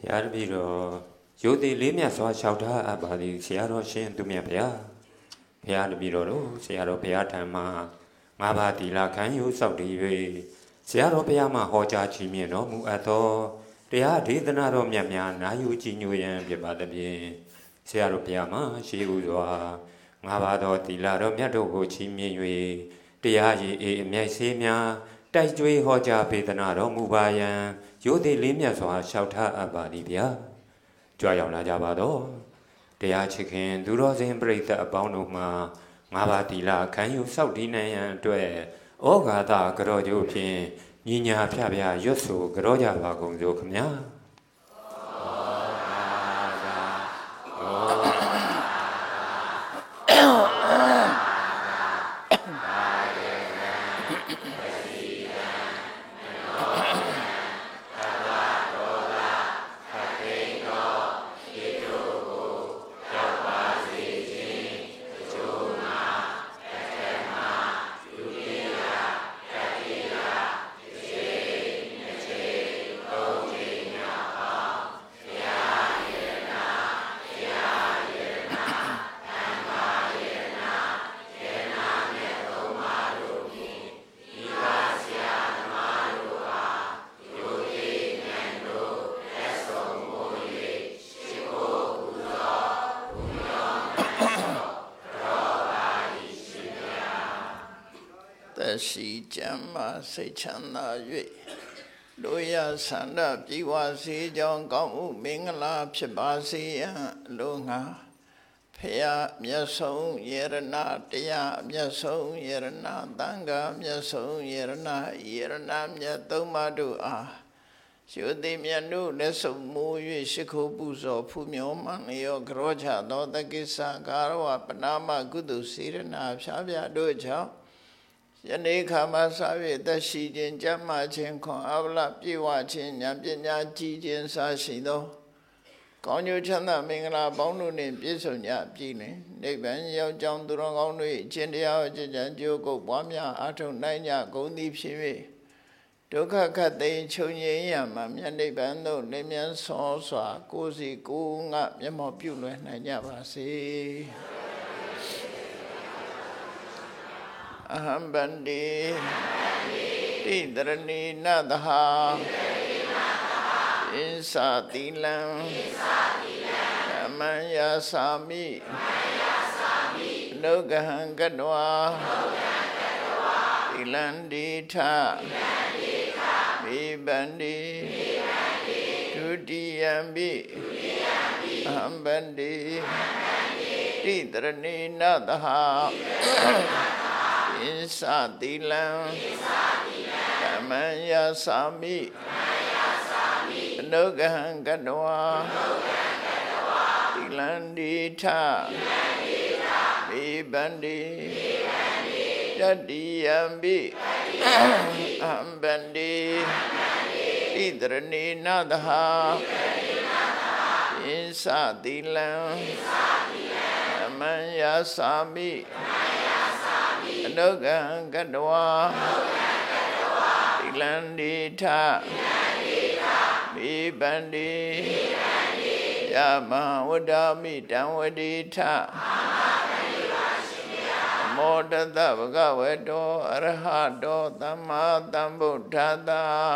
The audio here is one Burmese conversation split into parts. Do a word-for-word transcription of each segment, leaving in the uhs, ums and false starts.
ရပြီးတော့ယုတ်တိလေးမြတ်စွာလျှောက်ထားအပ်ပါသည်ဆရာတော်ရှင်သူမြတ်ဗျာဘုရားတပည့်တော်တို့ဆရာတော်ဘုရားထံမှာငါးပါးသီလခံယူစောင့်တည်၍ဆရာတော်ဘုရားမှဟောကြားချီးမြှင့်တော်မူအပ်သောတရားဒေသနာတော်မြတ်များနာယူကြည်ညိုရန်ဖြစ်ပါသဖြင့်ဆရာတော်ဘုရားမှရှိဥစွာငါးပါးသောသီလတော်မြတ်တို့ကိုချီးမြှင့်၍တရားရည်အေးအမြိုက်ဆေးများတိုက်ကြွေးဟောကြားပေးသနာတော်မူပါယံယုတ်တိလေးမြတ်စွာလျှောက်ထားအပ်ပါသည်ဗျာကြွရောက်လာကြပါတော့တရားချစ်ခင်သူတော်စင်ပြိဿအပေါင်းတို့မှာငါးပါးသီလခံယူစောင့်တည်နိုင်ရန်အတွက်ဩဃာတကြောကျိုးဖြင့်ညီညာဖျဖျရွတ်ဆိုကြောကြပါကုန်စို့ခမညာရှိကြမ်းမှစိတ်ချမ်းသာ၍တို့ရဆန္ဒပြေဝစေကြောင်းကောင်းမှုမင်္ဂလာဖြစ်ပါစေရန်အလိုငှာဖရာမြတ်ဆုံးယရဏတရားမြတ်ဆုံးယရဏသံဃာမြတ်ဆုံးယရဏယရဏမြတ်သုံးပါးတို့အားရွတိမြတ်တို့လက်ဆုံမူ၍ရှိခိုးပူဇော်ဖူးမြော်မှန်လျောကြောချသောတက္ကိစ္စကာရဝပနာမကုသိုလ်စေရနာဖြားပြတို့ကြောင့်ယနေ့ခါမှာစာ၍သက်ရှိခြင်းကြမ်းမှခြင်းခွန်အဗလပြေဝခြင်းဉာဏ်ပညာကြီးခြင်းစာရှိသောကောင်းကျိုးချမ်းသာမင်္ဂလာပေါင်းတို့နှင့်ပြည့်စုံကြပြီလင်နိဗ္ဗာန်ရောက်ကြောင်းသူတော်ကောင်းတို့အခြင်းတရားအကျဉ်းချမ်းကြိုးကုပ်ပွားများအားထုတ်နိုင်ကြကုန်သည်ဖြစ်၍ဒုက္ခခတ်သိမ်းချုပ်ငြိမ်းရမှာမြတ်နိဗ္ဗာန်သို့လင်းမြန်ဆောစွာကိုယ်စီကိုယ်ငါမျက်မှောက်ပြုလွယ်နိုင်ကြပါစေအဟံဗန္တိတိတရဏီနသဟာဣသတိလံဓမ္မယာစာမိလောကဟံကတဝါတိလန္တိထမိဗန္တိဒုတိယံပိအဟံဗန္တိတိတရဏီနသဟာဣသတိလံဓမ္မယာစာမိလောကဟံကတဝါတိလန္တိထမိဗန္တိတတိယံပိအဟံဗန္တိတိတရဏီနသဟာဣသတိလံဓမ္မယာစာမိလောကံကတဝါတိလန္တိထမိဗန္တိယမဝဒ္ဓမိတံဝတိထမောတတဗုဒ္ဓဝေတောအရဟတောသမ္မာသမ္ဗုဒ္ဓတ္တ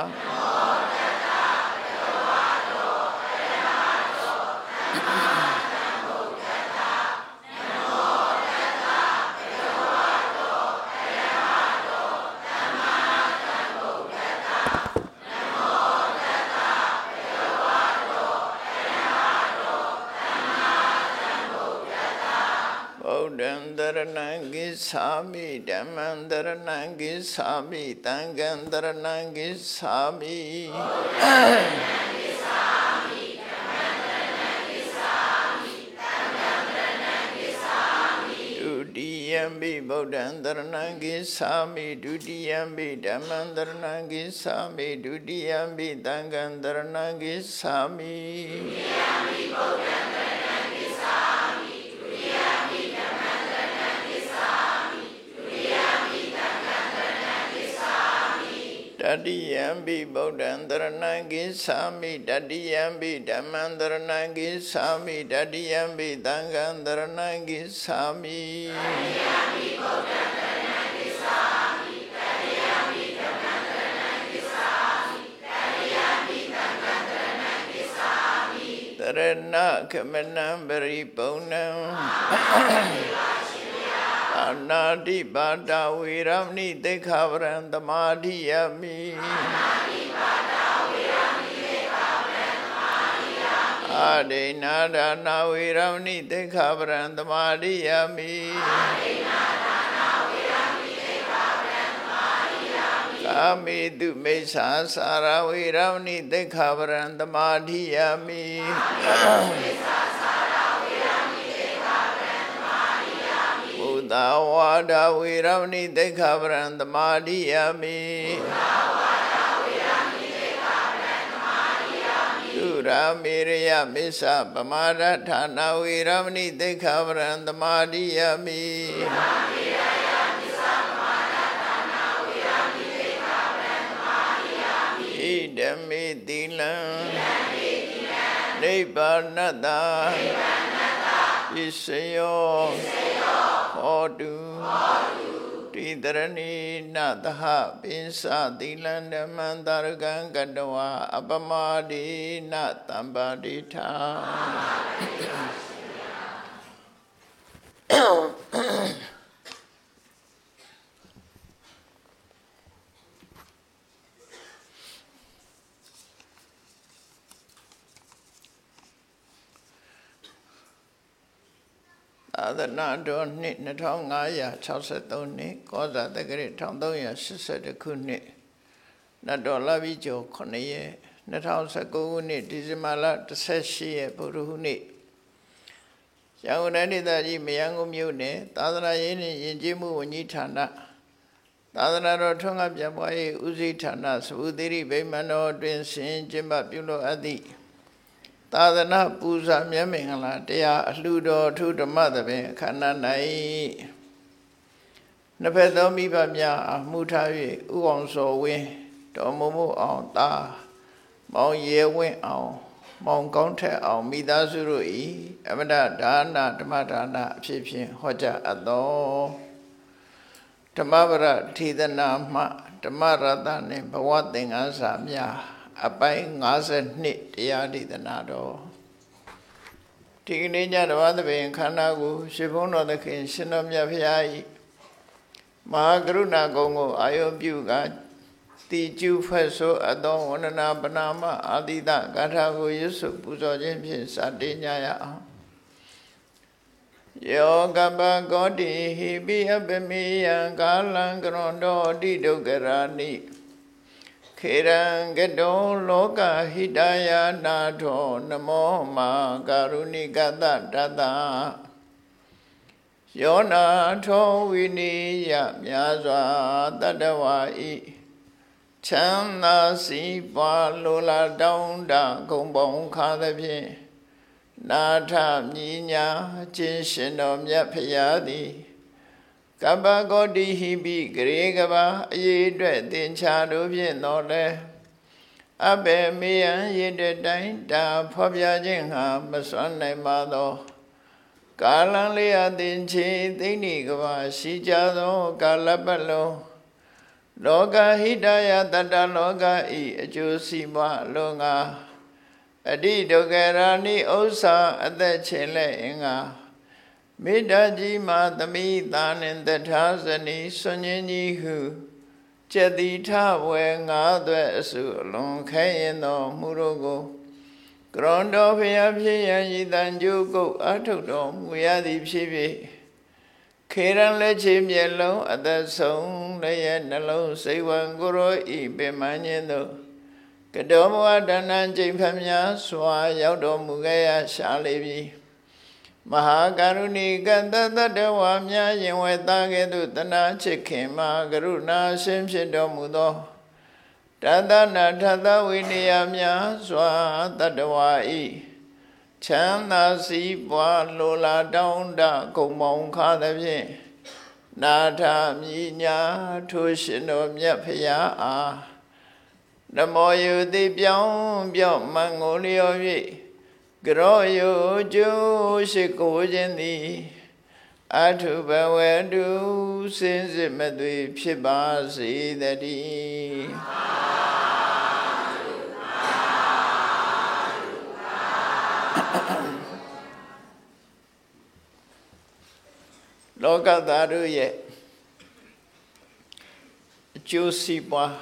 တံတရဏံကိသာမိဓမ္မံတရဏံကိသာမိသံဃံတရဏံကိသာမိဒုတိယံပိဗုဒ္ဓံတရဏံကိသာမိဒုတိယံပိဓမ္မံတရဏံကိသာမိဒုတိယံပိသံဃံတရဏံကိသာမိဒုတိယံပိဗုဒ္ဓံတရဏံကိသာမိဒုတိယံပိဓမ္မံတရဏံကိသာမိဒုတိယံပိသံဃံတရဏံကိသာမိ Tatiyampi Bodhantaranam Gissami Tatiyampi Dhammantaranam Gissami Tatiyampi Tangantaranam Gissami Tatiyampi Bodhantaranam Gissami Tatiyampi Dhammantaranam Gissami Tatiyampi Tangantaranam Gissami Tarana Kamanam Paripurnam Anadi Bada Viramni Dekhavran Damadhiyami Anadi Bada Viramni Dekhavran Damadhiyami Ade Nada Naviramni Dekhavran Damadhiyami Ade Nada Naviramni Dekhavran Damadhiyami Kami Dumesa Sara Viramni Dekhavran Damadhiyami Kami Dawada Viramni Dekhavran Damadhiyami Dura Mirya Misa Pamada Thana Viramni Dekhavran Damadhiyami Idami Dilam Nibbanata Isayo Hodu Tidarani Nataha Pinsa Dilanda Mandaragan Gadawa Abamadi Natambadita Adana don't knit Natongaya, Chausetoni, Goza the Great Tondoya, Sister the Kuni, Nadolavijo, Konaye, Natausa Dizimala, the Seshi, Puruhuni. Yangunani that ye Miyangu Mune, Tadana Yeni, Jimu, Nitana, Tadana Rotonga Jabway, Uzitana, Udiri, Baymano, Dwin Jimba Bulo Adi. Tadana Pusa Yamingala, Dea Ludo to the mother, Kananai Napedomi Bamia, Mutavi, Uonso we, Domomu on Da, Mount Ye went on, Mount Conte on Midazuri, Amada Dana, Tamadana, Chipin, Hoja Ado Tamabara, Tidana, Tamara, name, but what thing as Amia. Apai ngasa nit yadi danado. Tigninya dawada be kanagu shibono the kin sinom yapiai. Mahagruna gongo ayobyuga tiju faso adon wanana banama adida gatago yusu puzo jimpin sadinyaya. Yoga godi hibi abemiya galang grondo dido garani. Kiran Gedo Loka Hidaya Nato Namo Ma Karuni Gata Dada Yona To Vini Ya Myazwa Tadawai Chanda Si Pa Lola Daunda Kumbong Kadapi Nata Minya Chinshino Myapayadi Kaba Godi Hibi Gregaba Yedre Dincha Rubin Nole Abe Mian Yedre Dain Da Pobia Jinha Masone Mado Kalanlia Dinchi Dini Gava Sijado Kalabalo Loga Hidaya Tata Loga I Jusima Lunga Adido Gerani Osa Ade Chile Inga Midaji Matami Thanin the Tazani Sunyani Hu Chedita Wenga Dwesu Long Kayano Murogo Grondo Piapi Yidanjugo Atudo Muyadi Pibi Kiran Lechim Yellow at the song Layanalo Sewan Guru I Bemanino Kadomo Adanan Jimpamya Swa Yaudo Mugaya Shalibi Mahakaruni Ganda Dewamya Yinwetagedu Tana Chikima Garuna Simshido Mudo Tadana Tada Winiyamya Swa Tadawai Chanda Si Bwa Lola Daunda Kumong Kadabi Nata Minya Tushino Myapaya နမောယုတိပြောင်းပြောင်းမန်ကိုလျော်၍ကရောယုကျိုးရှိကိုခြင်းသည်အထုဘဝတုစင်စစ်မသွေဖြစ်ပါစေတည်းလောကသားတို့ရဲ့အကျိုးစီးပွား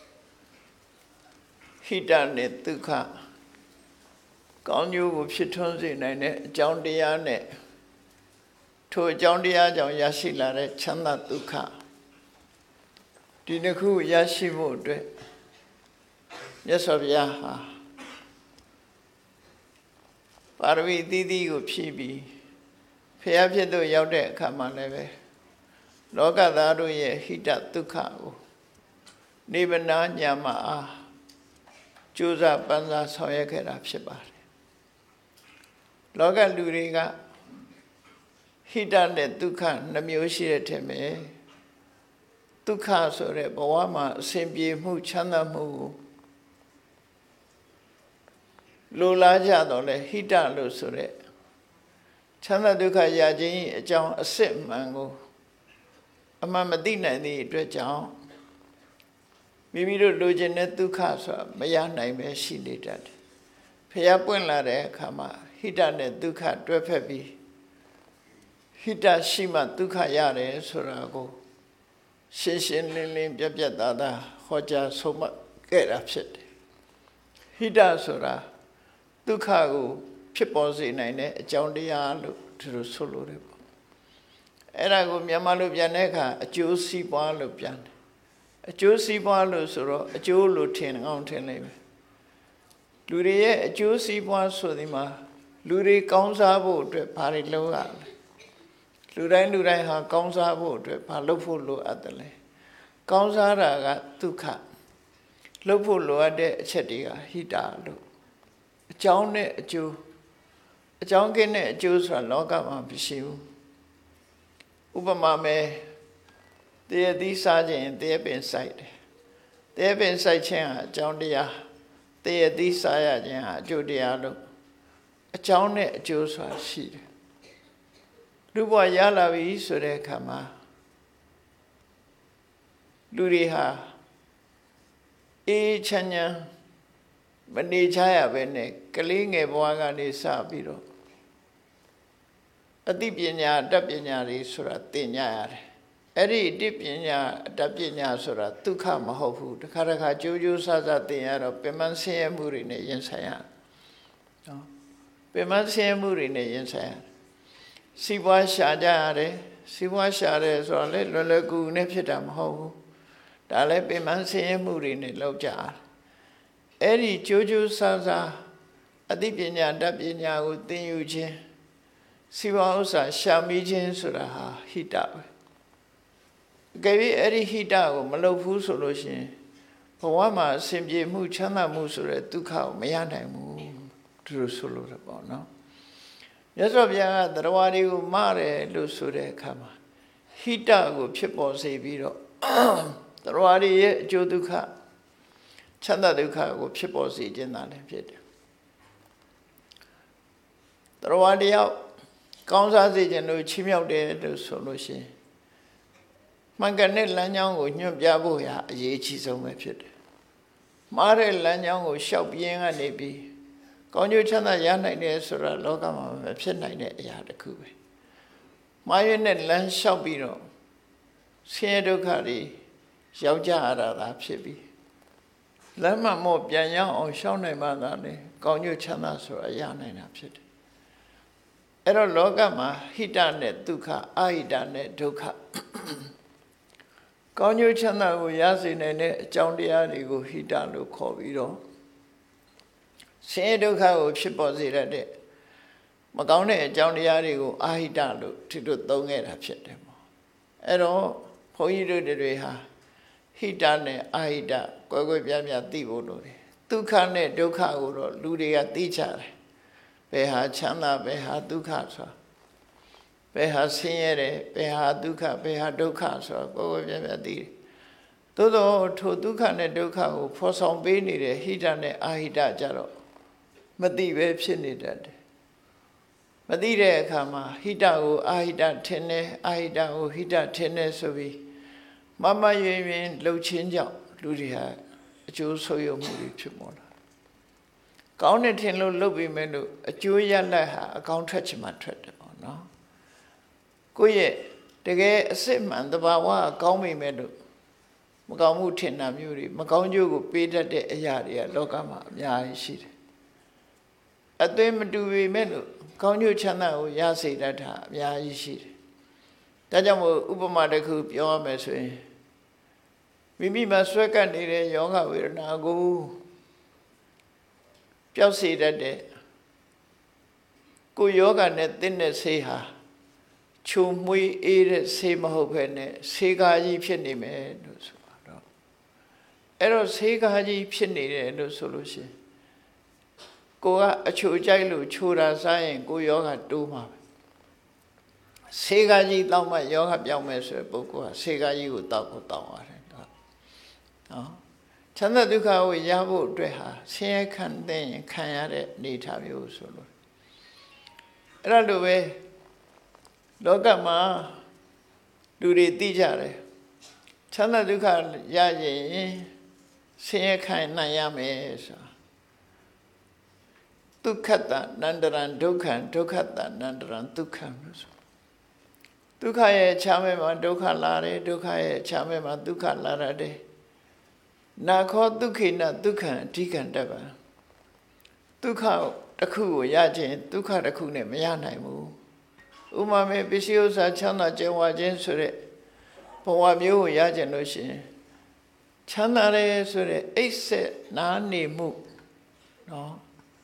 ဟိတနဲ့ဒုက္ခကောင်းကျိုးကိုဖြစ်ထွန်းစေနိုင်တဲ့အကြောင်းတရားနဲ့ထိုအကြောင်းတရားကြောင့်ရရှိလာတဲ့ချမ်းသာဒုက္ခဒီနှစ်ခုရရှိဖို့အတွက်မြတ်စွာဘုရားဟာပါရမီသီးသီးကိုဖြည့်ပြီးဖျားဖြစ်သို့ရောက်တဲ့အခါမှာလည်းပဲလောကသားတို့ရဲ့ဟိတဒုက္ခကိုနိဗ္ဗာန်ညာမှာအားကြိုးစားပန်းစားဆောင်ရွက်ခဲ့တာဖြစ်ပါတယ်လောကလူတွေကဟိတနဲ့ဒုက္ခနှမျိုးရှိတဲ့ထင်မယ်ဒုက္ခဆိုတဲ့ဘဝမှာအစဉ်ပြေမှုချမ်းသာမှုလိုလားကြတော့လေဟိတလို့ဆိုတဲ့ချမ်းသာဒုက္ခရခြင်းအကြောင်းအစစ်မှန်ကိုအမှန်မသိနိုင်သည့်အတွက်ကြောင့်မိမိတို့လိုချင်တဲ့ဒုက္ခဆိုတာမရနိုင်ပဲရှိနေတတ်တယ်ဖျားပွင့်လာတဲ့အခါမှာဟိတနဲ့ဒုက္ခတွဲဖက်ပြီးဟိတရှိမှဒုက္ခရတယ်ဆိုတာကိုရှင်းရှင်းလင်းလင်းပြတ်ပြတ်သားသားဟောကြားဆုံးမခဲ့တာဖြစ်တယ်ဟိတဆိုတာဒုက္ခကိုဖြစ်ပေါ်စေနိုင်တဲ့အကြောင်းတရားလို့သူတို့ဆိုလိုတယ်ပေါ့အဲ့ဒါကိုမြန်မာလိုပြန်တဲ့အခါအကျိုးစီးပွားလို့ပြန်တယ်အကျိုးစီးပွားလို့ဆိုတော့အကျိုးလို့ထင်အောင်ထင်လိုက်မယ်လူတွေရဲ့အကျိုးစီးပွားဆိုဒီမှာလူတွေကောင်းစားဖို့အတွက်ဘာတွေလုပ်ရလဲလူတိုင်းလူတိုင်းဟာကောင်းစားဖို့အတွက်ဘာလုပ်ဖို့လိုအပ်တယ်လဲကောင်းစားတာကဒုက္ခလုပ်ဖို့လိုအပ်တဲ့အချက်တွေကဟိတလို့အကြောင်းနဲ့အကျိုးအကြောင်းကင်းတဲ့အကျိုးဆိုတာလောကမှာမရှိဘူးဥပမာမဲ့တရားသီးစားခြင်းတရားပင်စိုက်တယ်တရားပင်စိုက်ခြင်းဟာအကြောင်းတရားတရားသီးစားရခြင်းဟာအကျိုးတရားလို့အကြောင်းနဲ့အကျိုးဆိုတာရှိတယ်လူဘဝရလာပြီဆိုတဲ့အခါမှာလူတွေဟာအေးချမ်းချမ်းမနေချရပဲနဲ့ကလေးငယ်ဘဝကနေစပြီးတော့အသိပညာအတတ်ပညာတွေဆိုတာသင်ကြရတယ်အဲ့ဒီအတတ်ပညာအတတ်ပညာဆိုတာဒုက္ခမဟုတ်ဘူးတခါတခါကြိုးကြိုးဆဆသင်ရတော့ပင်မဆင်းရဲမှုတွေနဲ့ရင်ဆိုင်ရနော်ပင်မဆင်းရဲမှုတွေနဲ့ရင်ဆိုင်ရစီးပွားရှာကြရတယ်စီးပွားရှာတယ်ဆိုတော့လေလွယ်လွယ်ကူကူနဲ့ဖြစ်တာမဟုတ်ဘူးဒါလည်းပင်မဆင်းရဲမှုတွေနဲ့လောက်ကြရတယ်အဲ့ဒီကြိုးကြိုးဆဆအသိပညာတတ်ပညာကိုသင်ယူခြင်းစီးပွားဥစ္စာရှာမိခြင်းဆိုတာဟာဟိတပဲအကယ်၍အဲ့ဒီဟိတကိုမလုပ်ဘူးဆိုလို့ရှိရင်ဘဝမှာအစဉ်ပြေမှုချမ်းသာမှုဆိုတဲ့ဒုက္ခကိုမရနိုင်ဘူးသူတို့ဆိုလို့ရပေါ့နော်မြတ်စွာဘုရားကတရားတွေကိုမတယ်လို့ဆိုတဲ့အခါမှာဟိတကိုဖြစ်ပေါ်စေပြီးတော့တရားတွေရဲ့အကျိုးဒုက္ခချမ်းသာဒုက္ခကိုဖြစ်ပေါ်စေခြင်းသာလည်းဖြစ်တယ်တရားတရားကောင်းစားစေခြင်းလို့ချီးမြှောက်တယ်လို့ဆိုလို့ရှိရင်မှန်ကန်တဲ့လမ်းကြောင်းကိုညွှန်ပြဖို့ရာအရေးအကြီးဆုံးပဲဖြစ်တယ်မှားတဲ့လမ်းကြောင်းကိုရှောက်ပြင်းကနေပြီးကောင်းကျိုးချမ်းသာရနိုင်တယ်ဆိုတာလောကမှာမဖြစ်နိုင်တဲ့အရာတစ်ခုပဲမှားရတဲ့လမ်းလျှောက်ပြီးတော့ဆင်းရဲဒုက္ခတွေရောက်ကြရတာသာဖြစ်ပြီးလမ်းမှမော့ပြန်ရအောင်ရှောက်နိုင်မှသာလေကောင်းကျိုးချမ်းသာဆိုတာရနိုင်တာဖြစ်တယ်အဲ့တော့လောကမှာဟိတနဲ့ဒုက္ခအဟိတနဲ့ဒုက္ခကောင်းကျိုးချမ်းသာကိုရစေနိုင်တဲ့အကြောင်းတရားတွေကိုဟိတလို့ခေါ်ပြီးတော့ဆင်းရဲဒုက္ခကိုဖြစ်ပေါ်စေတဲ့မကောင်းတဲ့အကြောင်းတရားတွေကိုအဟိတလို့သူတို့သုံးခဲ့တာဖြစ်တယ်ပေါ့အဲ့တော့ဘုန်းကြီးတို့တွေဟာဟိတနဲ့အဟိတကွဲကွဲပြားပြားသိဖို့လိုတယ်ဒုက္ခနဲ့ဒုက္ခကိုတော့လူတွေကသိကြတယ်ဘယ်ဟာချမ်းသာဘယ်ဟာဒုက္ခဆိုတာဘယ်ဟာဆင်းရဲတယ်ဘယ်ဟာဒုက္ခဘယ်ဟာဒုက္ခဆိုတာကိုယ်ကိုယ်ပြပြသိတယ်သို့သောထိုဒုက္ခနဲ့ဒုက္ခကိုဖော်ဆောင်ပေးနေတဲ့ဟိတနဲ့အာဟိတကြတော့မသိပဲဖြစ်နေတတ်တယ်မသိတဲ့အခါမှာဟိတကိုအာဟိတထင်တယ်အာဟိတကိုဟိတထင်တယ်ဆိုပြီးမမရွင်ရွင်လှုပ်ခြင်းကြောင့်လူတွေဟာအကျိုးဆိုးရမှုတွေဖြစ်ပေါ်လာကောင်းတဲ့ထင်လို့လှုပ်ပြီးမဲ့လို့အကျိုးရလတ်ဟာအကောင်းထွက်ချင်မှထွက်တယ်ပေါ့နော်ကိုယ့်ရဲ့တကယ်အစစ်မှန်တဘာဝအကောင်းမိမဲ့လို့မကောင်းမှုထင်တာမျိုးတွေမကောင်းကျိုးကိုပေးတတ်တဲ့အရာတွေကလောကမှာအများကြီးရှိတယ်အသွင်မတူပေမဲ့လို့ကောင်းကျိုးချမ်းသာကိုရစေတတ်တာအများကြီးရှိတယ်ဒါကြောင့်မို့ဥပမာတစ်ခုပြောရမယ်ဆိုရင်မိမိမှာဆွဲကပ်နေတဲ့ယောဂဝေဒနာကိုပျောက်စေတတ်တဲ့ကိုယ်ယောဂနဲ့သင်တဲ့ဆေးဟာချုံမွေးအေးတဲ့ဆေးမဟုတ်ဘဲနဲ့ဆေးကားကြီးဖြစ်နေမယ်လို့ဆိုတော့အဲ့တော့ဆေးကားကြီးဖြစ်နေတယ်လို့ဆိုလို့ရှိရင်ကိုကအချိုကြိုက်လို့ချိုတာစားရင်ကိုယောဂတိုးမှာပဲဆေးကားကြီးတောက်မှယောဂပြောင်းမယ်ဆိုတဲ့ပုဂ္ဂိုလ်ကဆေးကားကြီးကိုတောက်ကိုတောက်ရတယ်နော်ချမ်းသာဒုက္ခကိုရဖို့အတွက်ဟာဆင်းရဲခံတဲ့ရင်ခံရတဲ့အနေအထားမျိုးဆိုလို့အဲ့ဒါလိုပဲလောကမှာလူတွေသိကြတယ်ချမ်းသာဒုက္ခရရင်ဆင်းရဲခံနိုင်ရမယ်ဆိုတာဒုက္ခတနန္တရံဒုက္ခံဒုက္ခတနန္တရံဒုက္ခံလို့ဆိုဒုက္ခရဲ့ခြားမဲ့မှာဒုက္ခလာတယ်ဒုက္ခရဲ့ခြားမဲ့မှာဒုက္ခလာရတယ်နာခောဒုက္ခိနဒုက္ခံအဓိကံတပ္ပံဒုက္ခတစ်ခုကိုရခြင်းဒုက္ခတစ်ခုနဲ့မရနိုင်ဘူးဥမာမဲ့ပစ္စည်းဥစ္စာချမ်းသာကြွယ်ဝခြင်းဆိုတဲ့ဘဝမျိုးကိုရခြင်းလို့ရှိရင်ချမ်းသာတယ်ဆိုတဲ့အိပ်ဆက်နားနေမှုနော်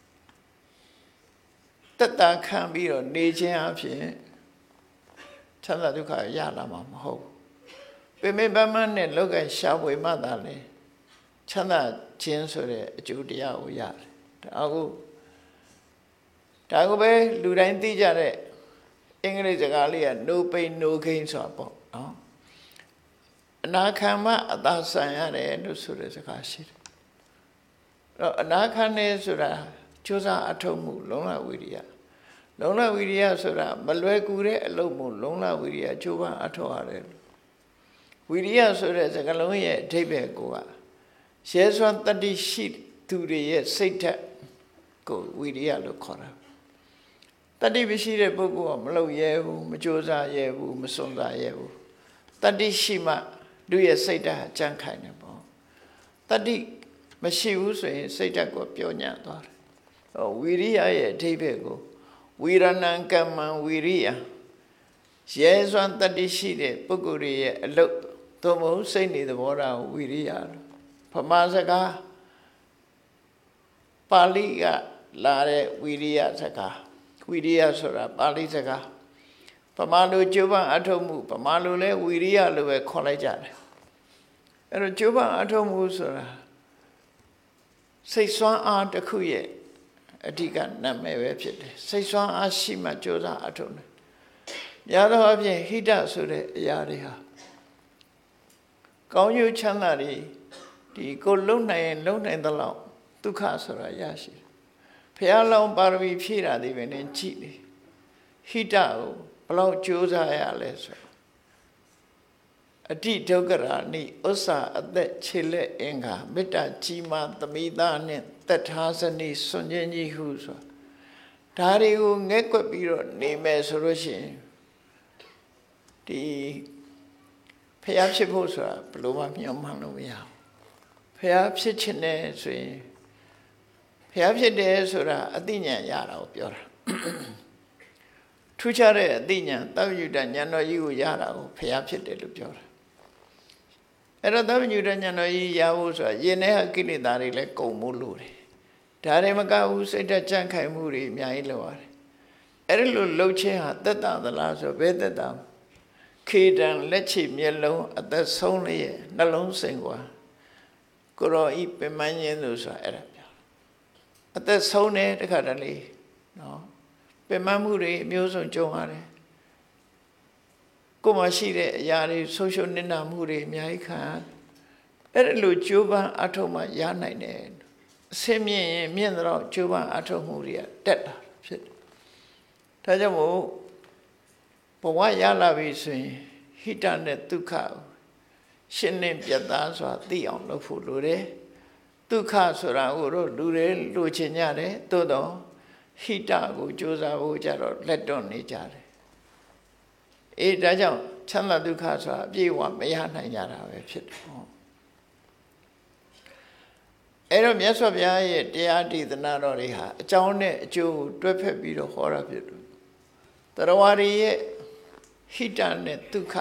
တတခံပြီးတော့နေခြင်းအဖြစ်ချမ်းသာဒုက္ခရလာမှာမဟုတ်ဘူးပေမဲ့ဗမန်းနဲ့လောကရှားဝေမှသာလေချမ်းသာခြင်းဆိုတဲ့အကျိုးတရားကိုရတယ်ဒါကိုဒါကိုပဲလူတိုင်းသိကြတဲ့အင်္ဂလိပ်စကားလေးက no pain no gain ဆိုတာပေါ့နော်အနာခံမှအသာဆန်ရတယ်လို့ဆိုတဲ့စကားရှိတယ်အဲ့တော့အနာခံနေဆိုတာကြိုးစားအထောက်မှုလုံလဝိရိယလုံလဝိရိယဆိုတာမလွယ်ကူတဲ့အလုပ်မို့လုံလဝိရိယကြိုးပမ်းအထောက်ရတယ်ဝိရိယဆိုတဲ့စကားလုံးရဲ့အဓိပ္ပာယ်ကိုကရဲစွမ်းတတ္တိရှိသူတွေရဲ့စိတ်ဓာတ်ကိုဝိရိယလို့ခေါ်တာတတ္တိမရှိတဲ့ပုဂ္ဂိုလ်ကမလုပ်ရဲဘူးမကြိုးစားရဲဘူးမစွန့်စားရဲဘူးတတ္တိရှိမှသူရဲ့စိတ်ဓာတ်အကြံခိုင်တယ်ပေါ့တတ္တိမရှိဘူးဆိုရင်စိတ်ဓာတ်ကိုပြောညံ့သွားတယ်ဟောဝိရိယရဲ့အဓိပ္ပာယ်ကိုဝိရဏံကမ္မံဝိရိယရဲစွမ်းတတ္တိရှိတဲ့ပုဂ္ဂိုလ်ရဲ့အလုပ်သို့မဟုတ်စိတ်နေသဘောထားကိုဝိရိယလို့ဗမာစကားပါဠိကလာတဲ့ဝိရိယစကားဝိရိယဆိုတာပါဠိစကားဗမာလိုကျိုးပန်းအထောက်မှုဗမာလိုလဲဝိရိယလို့ပဲခေါ်လိုက်ကြတယ်အဲ့တော့ကျိုးပန်းအထောက်မှုဆိုတာစိတ်ဆွမ်းအားတစ်ခုရဲ့အဓိကနာမည်ပဲဖြစ်တယ်စိတ်ဆွမ်းအားရှိမှကြိုးစားအထောက်တယ်များသောအားဖြင့်ဟိတဆိုတဲ့အရာတွေဟာကောင်းကျိုးချမ်းသာတွေဒီကိုလုံနိုင်ရင်လုံနိုင်သလောက်ဒုက္ခဆိုတာရရှိတယ်ဘုရားလောင်းပါရမီဖြည့်တာဒီပဲနဲ့ကြည့်လေဟိတကိုဘလောက်ကြိုးစားရလဲဆိုအတိဒုက္ခရာနိဥစ္စာအသက်ခြေလက်အင်္ဂါမေတ္တာကြီးမားသမိသားနဲ့တထာဇနိစွန့်ခြင်းကြီးဟုဆိုဒါတွေကိုငဲ့ကွက်ပြီးတော့နေမယ်ဆိုလို့ရှိရင်ဒီဖျားဖြစ်ဖို့ဆိုတာဘယ်လိုမှမျှော်မှန်းလို့မရဘူးဖျားဖြစ်ခြင်းနဲ့ဆိုရင်ဖျားဖြစ်တယ်ဆိုတာအသိဉာဏ်ရတာကိုပြောတာထူးခြားတဲ့အသိဉာဏ်သဗ္ဗညုတဉာဏ်တော်ကြီးကိုရတာကိုဖျားဖြစ်တယ်လို့ပြောတာအဲ့တော့သဗ္ဗညုတဉာဏ်တော်ကြီးရဖို့ဆိုတာယင်တဲ့ကိလေသာတွေလည်းကုန်မှုလို့တယ်ဒါတွေမကဘူးစိတ်ဓာတ်ကြံ့ခိုင်မှုတွေအများကြီးလိုရတယ်အဲ့ဒီလိုလှုပ်ခြင်းဟာသက်တာသလားဆိုဘယ်သက်တာခေတံလက်ချေမျက်လုံးအသက်ဆုံးလျက်နှလုံးစိမ်ကွာကိုရောဤပင်မင်းခြင်းလို့ဆိုတာအဲ့ဒါပြောအသက်ဆုံးတဲ့တခါတလေနော်ပင်မမှုတွေအမျိုးစုံကြုံရတယ်ကိုယ်မှာရှိတဲ့အရာတွေဆိုရှယ်နစ်နာမှုတွေအများကြီးခံအဲ့ဒါလိုကျိုးပန်းအထုံးမှရနိုင်တယ်အစင်းမြင့်ရင်မြင့်တော့ကျိုးပန်းအထုံးမှုတွေကတက်တာဖြစ်တယ်ဒါကြောင့်မို့ဘဝရလာပြီဆိုရင်ဟိတနဲ့ဒုက္ခရှင်းလင်းပြတ်သားစွာသိအောင်လုပ်ဖို့လိုတယ်ဒုက္ခဆိုတာကိုတော့လူတွေလိုချင်ကြတယ်သို့တော့ဟိတကိုကြိုးစားဖို့ကြတော့လက်တွန့်နေကြတယ်အေးဒါကြောင့်ချမ်းသာဒုက္ခဆိုတာအပြည့်အဝမရနိုင်ကြတာပဲဖြစ်တယ်အဲ့တော့မြတ်စွာဘုရားရဲ့တရားဒေသနာတော်တွေဟာအကြောင်းနဲ့အကျိုးကိုတွဲဖက်ပြီးတော့ဟောတာဖြစ်တယ်တရားဝါရီရဲ့ဟိတနဲ့ဒုက္ခ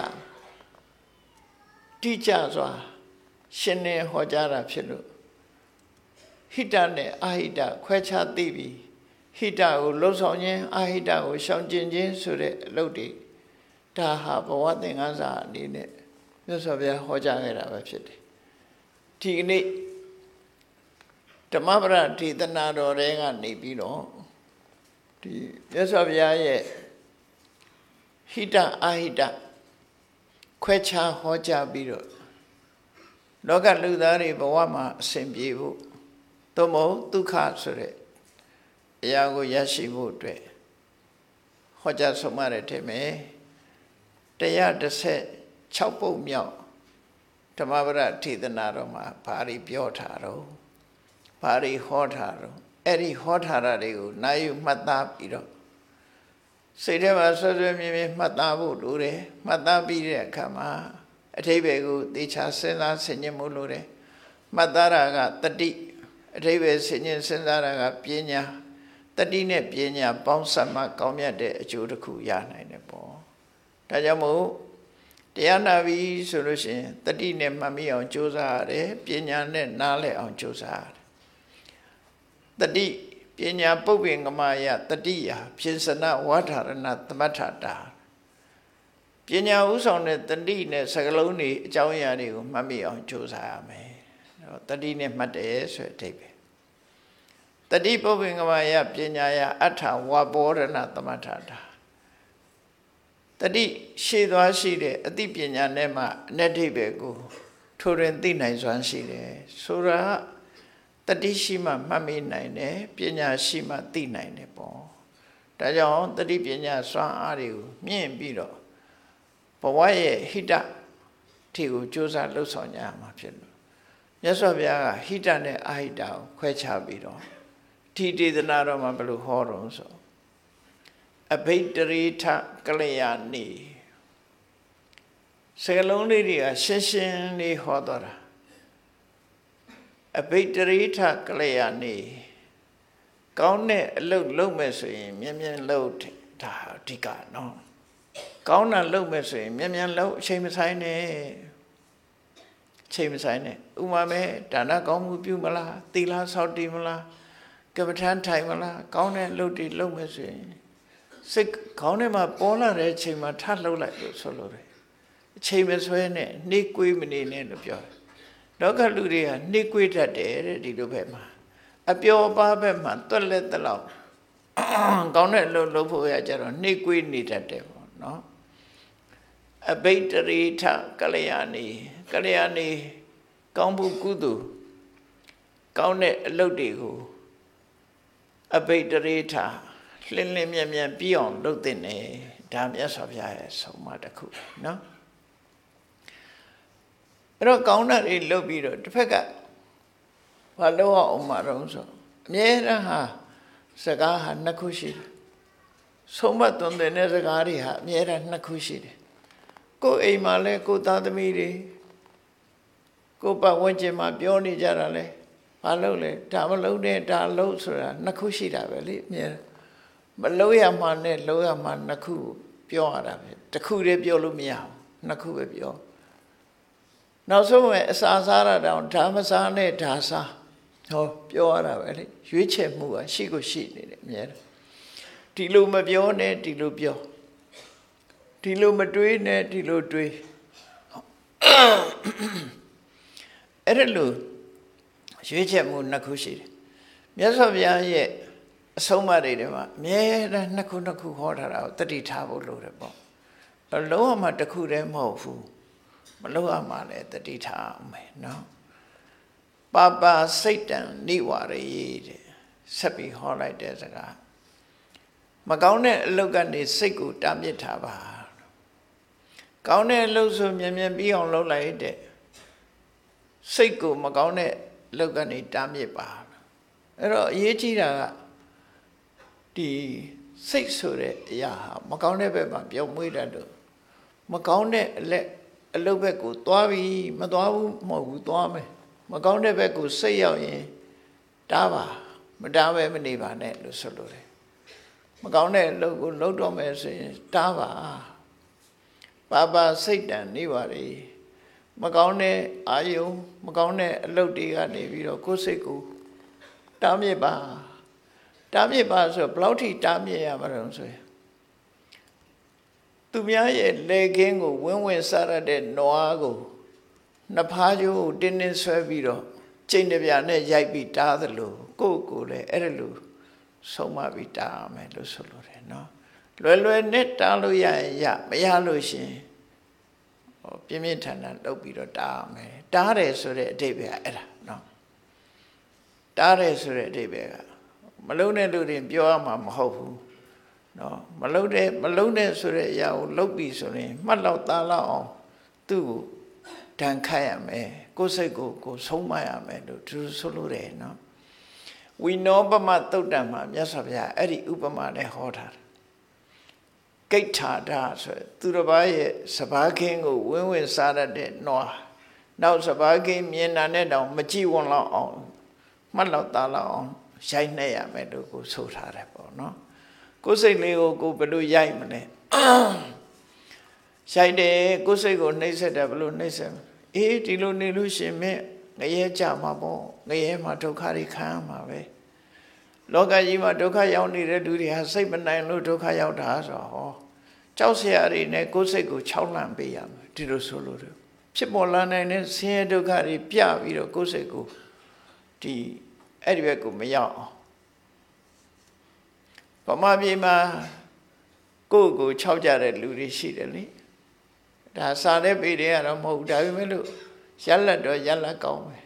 တိကျစွာရှင်းနေဟောကြားတာဖြစ်လို့ဟိတနဲ့အာဟိတခွဲခြားသိပြီးဟိတကိုလှုပ်ဆောင်ခြင်းအာဟိတကိုရှောင်ကျဉ်ခြင်းဆိုတဲ့အလုပ်တွေဒါဟာဘဝသင်္ကန်းစာအနေနဲ့မြတ်စွာဘုရားဟောကြားခဲ့တာပဲဖြစ်တယ်ဒီကနေ့ဓမ္မပဒဒေသနာတော်တွေကနေပြီးတော့ဒီမြတ်စွာဘုရားရဲ့ဟိတအာဟိတခွဲခြားဟောကြားပြီးတော့လောကလူသားတွေဘဝမှာအစဉ်ပြေဖို့သို့မဟုတ်ဒုက္ခဆိုတဲ့အရာကိုရရှိဖို့အတွက်ဟောကြားဆုံးမတဲ့ထဲမှာတရားတစ်ဆက်၆ပုဒ်မြောက်ဓမ္မပဒဒေသနာတော်မှာဘာတွေပြောထားတော့ဘာတွေဟောထားတော့အဲ့ဒီဟောထားတာတွေကိုနာယူမှတ်သားပြီးတော့စိတ်ထဲမှာဆွဆွမြဲမြဲမှတ်သားဖို့လိုတယ်မှတ်သားပြီးတဲ့အခါမှာအထိပ္ပယ်ကိုသေချာစဉ်းစားဆင်ခြင်မှုလိုတယ်မှတ်သားတာကတတိအထိပ္ပယ်ဆင်ခြင်စဉ်းစားတာကပညာတတိနဲ့ပညာပေါင်းစပ်မှကောင်းမြတ်တဲ့အကျိုးတစ်ခုရနိုင်တယ်ပေါ့ဒါကြောင့်မို့တရားနာပြီးဆိုလို့ရှိရင်တတိနဲ့မှတ်မိအောင်ကြိုးစားရတယ်ပညာနဲ့နားလည်အောင်ကြိုးစားရတယ်တတိပညာပုပ္ပင်ကမယတတိယဖြစ်စနဝါထာရဏသမထတာပညာဥဆောင်တဲ့တတိနဲ့စကလုံးတွေအကြောင်းအရာတွေကိုမှတ်မိအောင်ကြိုးစားရမယ်တတိနဲ့မှတ်တယ်ဆိုတဲ့အဓိပ္ပာယ်တတိပုပ္ပင်ကမယပညာယအထဝါဘောရဏသမထတာတတိရှေ့သွားရှိတဲ့အသိပညာနဲ့မှအ내အဓိပ္ပာယ်ကိုထိုးရင်သိနိုင်စွမ်းရှိတယ်ဆိုတာတတိရှိမှမှတ်မိနိုင်တယ်ပညာရှိမှသိနိုင်တယ်ပေါ့ဒါကြောင့်တတိပညာစွမ်းအားတွေကိုမြင့်ပြီးတော့ဘဝရဲ့ဟိတထေကိုကြိုးစားလှုပ်ဆောင်ကြရမှာဖြစ်လို့မြတ်စွာဘုရားကဟိတနဲ့အာဟိတကိုခွဲခြားပြီးတော့ဒီဒေသနာတော်မှာဘယ်လိုဟောတော့ဆိုအဘိတရိထကလျာဏီစကလုံးလေးတွေကရှင်းရှင်းလေးဟောတော့တာအဘိတရိထကလျာဏီကောင်းတဲ့အလုပ်လုပ်မယ်ဆိုရင်မြဲမြဲလုပ်တာအဓိကနော်ကောင်းတာလုပ်မယ်ဆိုရင်မြဲမြဲလုပ်အချိန်မဆိုင်နဲ့အချိန်မဆိုင်နဲ့ဥမာမဲ့ဒါနကောင်းမှုပြုမလားသီလဆောက်တည်မလားကမ္မထမ်းထိုင်မလားကောင်းတဲ့လုပ်တွေလုပ်မယ်ဆိုရင်စိတ်ခေါင်းထဲမှာပေါ်လာတဲ့အချိန်မှာထလှုပ်လိုက်လို့ဆိုလို့တယ်အချိန်မဆွဲနဲ့နှိကွေးမနေနဲ့လို့ပြောတယ်လောကလူတွေကနှိကွေးတတ်တယ်တဲ့ဒီလိုဘက်မှာအပျော်ပါဘက်မှာတွက်လက်တလောက်ကောင်းတဲ့လုပ်လုပ်ဖို့ရကြတော့နှိကွေးနေတတ်တယ်ပေါ့နော်အဘိတရိထကလျာဏီကလျာဏီကောင်းမှုကုသိုလ်ကောင်းတဲ့အလုပ်တွေကိုအဘိတရိထလင်းလင်းမြန်မြန်ပြီးအောင်လုပ်တဲ့နေဒါမြတ်စွာဘုရားရဲ့ဆုံးမတစ်ခုနော်အဲ့တော့ကောင်းတာတွေလုပ်ပြီးတော့တစ်ဖက်ကဘာလို့အောင်မှာတော့ဆိုအမြဲတမ်းဟာစကားဟာနှစ်ခုရှိတယ်ဆုံးမသွန်သင်တဲ့စကားတွေဟာအမြဲတမ်းနှစ်ခုရှိတယ်ကိုယ်အိမ်မှာလဲကိုယ်သားသမီးတွေကိုယ်ပတ်ဝန်းကျင်မှာပြောနေကြတာလဲဘာလို့လဲဒါမလုံးနဲ့ဒါလုံးဆိုတာနှစ်ခုရှိတာပဲလေအမြဲမလုံးရမှနဲ့လုံးရမှနှစ်ခုပြောရတာပဲတစ်ခုတည်းပြောလို့မရဘူးနှစ်ခုပဲပြောနောက်ဆုံးပဲအစာစားရတောင်ဓာမစားနဲ့ဓာစားဟောပြောရတာပဲလေရွေးချယ်မှုကရှိကိုရှိနေတယ်အမြဲဒီလိုမပြောနဲ့ဒီလိုပြောဒီလိုမတွေးနဲ့ဒီလိုတွေးအဲ့ဒါလို့ရွေးချယ်မှုနှစ်ခုရှိတယ်မြတ်စွာဘုရားရဲ့အဆုံးအမတွေထဲမှာအမြဲတမ်းနှစ်ခုနှစ်ခုဟောထားတာကိုတတိထားဖို့လိုတယ်ပေါ့လုံးဝမှတစ်ခုတည်းမဟုတ်ဘူးမလုံးဝမှလည်းတတိထားအောင်မယ်နော်ပါပါစိတ်တံနိဝရယေတဲ့ဆက်ပြီးဟောလိုက်တဲ့စကားမကောင်းတဲ့အလုပ်ကနေစိတ်ကိုတားမြစ်ထားပါကောင်းတဲ့အလုပ်ဆိုမြန်မြန်ပြီးအောင်လုပ်လိုက်တဲ့စိတ်ကိုမကောင်းတဲ့အလုပ်ကနေတားမြစ်ပါအဲ့တော့အရေးကြီးတာကဒီစိတ်ဆိုတဲ့အရာဟာမကောင်းတဲ့ဘက်မှာပြောင်းမွေးတတ်တော့မကောင်းတဲ့အလက်အလုပ်ဘက်ကိုသွားပြီးမသွားဘူးမဟုတ်ဘူးသွားမယ်မကောင်းတဲ့ဘက်ကိုစိတ်ရောက်ရင်တားပါမတားပဲမနေပါနဲ့လို့ဆိုလိုတယ်မကောင်းတဲ့အလုပ်ကိုလုပ်တော့မယ်ဆိုရင်တားပါပါပါစိတ်တန်နေပါလေမကောင်းတဲ့အာယုံမကောင်းတဲ့အလုပ်တွေကနေပြီးတော့ကိုယ်စိတ်ကိုတားမြစ်ပါတားမြစ်ပါဆိုဘယ်လောက်ထိတားမြစ်ရမှာလဲဆိုရင်သူများရဲ့လေခင်းကိုဝင်းဝင်းစားရတဲ့နွားကိုနှစ်ဖားကျိုးတင်းတင်းဆွဲပြီးတော့ချိန်တပြားနဲ့ရိုက်ပြီးတားသလိုကိုယ့်ကိုယ်လည်းအဲ့ဒါလိုဆုံးမပြီးတားရမယ်လို့ဆိုလိုတယ်နော်လွယ်လွယ်နဲ့တားလို့ရရင်ရမရလို့ရှင်ဟောပြင်းပြင်းထန်ထန်လုပ်ပြီးတော့တားရမယ်တားတယ်ဆိုတဲ့အဓိပ္ပာယ်အဲ့ဒါနော်တားတယ်ဆိုတဲ့အဓိပ္ပာယ်ကမလုံးတဲ့လူတွေပြောရမှာမဟုတ်ဘူးနော်မလုံးတဲ့မလုံးတဲ့ဆိုတဲ့အရာကိုလုပ်ပြီးဆိုရင်မှတ်လောက်သားလောက်အောင်သူ့ကိုဒဏ်ခတ်ရမယ်ကိုယ်စိတ်ကိုကိုယ်ဆုံးမရမယ်လို့သူဆိုလို့တယ်နော်ဝိနောပမသုတ်တံမှာမြတ်စွာဘုရားအဲ့ဒီဥပမာနဲ့ဟောထားတယ်ကိဋ္ဌာဒဆိုသူတစ်ပါးရဲ့စဘာခင်းကိုဝင်းဝင်းစားရတဲ့နွားနောက်စဘာခင်းမြင်တာနဲ့တောင်မကြည့်ဝန်းလောက်အောင်မှတ်လောက်သားလောက်အောင်ရိုက်နှက်ရမယ်လို့ကိုဆိုထားတယ်ပေါ့နော်ကိုယ်စိတ်လေးကိုကိုဘယ်လိုရိုက်မလဲရိုက်တယ်ကိုယ်စိတ်ကိုနှိမ့်ဆက်တယ်ဘယ်လိုနှိမ့်ဆက်အေးဒီလိုနေလို့ရှင်မဲ့ငရဲကြမှာပေါ့ငရဲမှာဒုက္ခတွေခံရမှာပဲလောကကြီးမှာဒုက္ခရောက်နေတဲ့လူတွေဟာစိတ်မနိုင်လို့ဒုက္ခရောက်တာဆိုတော့ဟောကြောက်စရာတွေနဲ့ကိုယ်စိတ်ကိုခြောက်လှန့်ပေးရမယ်ဒီလိုဆိုလို့ဖြစ်ပေါ်လာနိုင်တဲ့ဆင်းရဲဒုက္ခတွေပြပြီးတော့ကိုယ်စိတ်ကိုဒီအဲ့ဒီဘက်ကိုမရောက်အောင်ဗမာပြည်မှာကိုယ့်ကိုခြောက်ကြတဲ့လူတွေရှိတယ်လေဒါစားတဲ့ပေတွေကတော့မဟုတ်ဘူးဒါပေမဲ့လို့ရက်လက်တော့ရက်လက်ကောင်းပဲ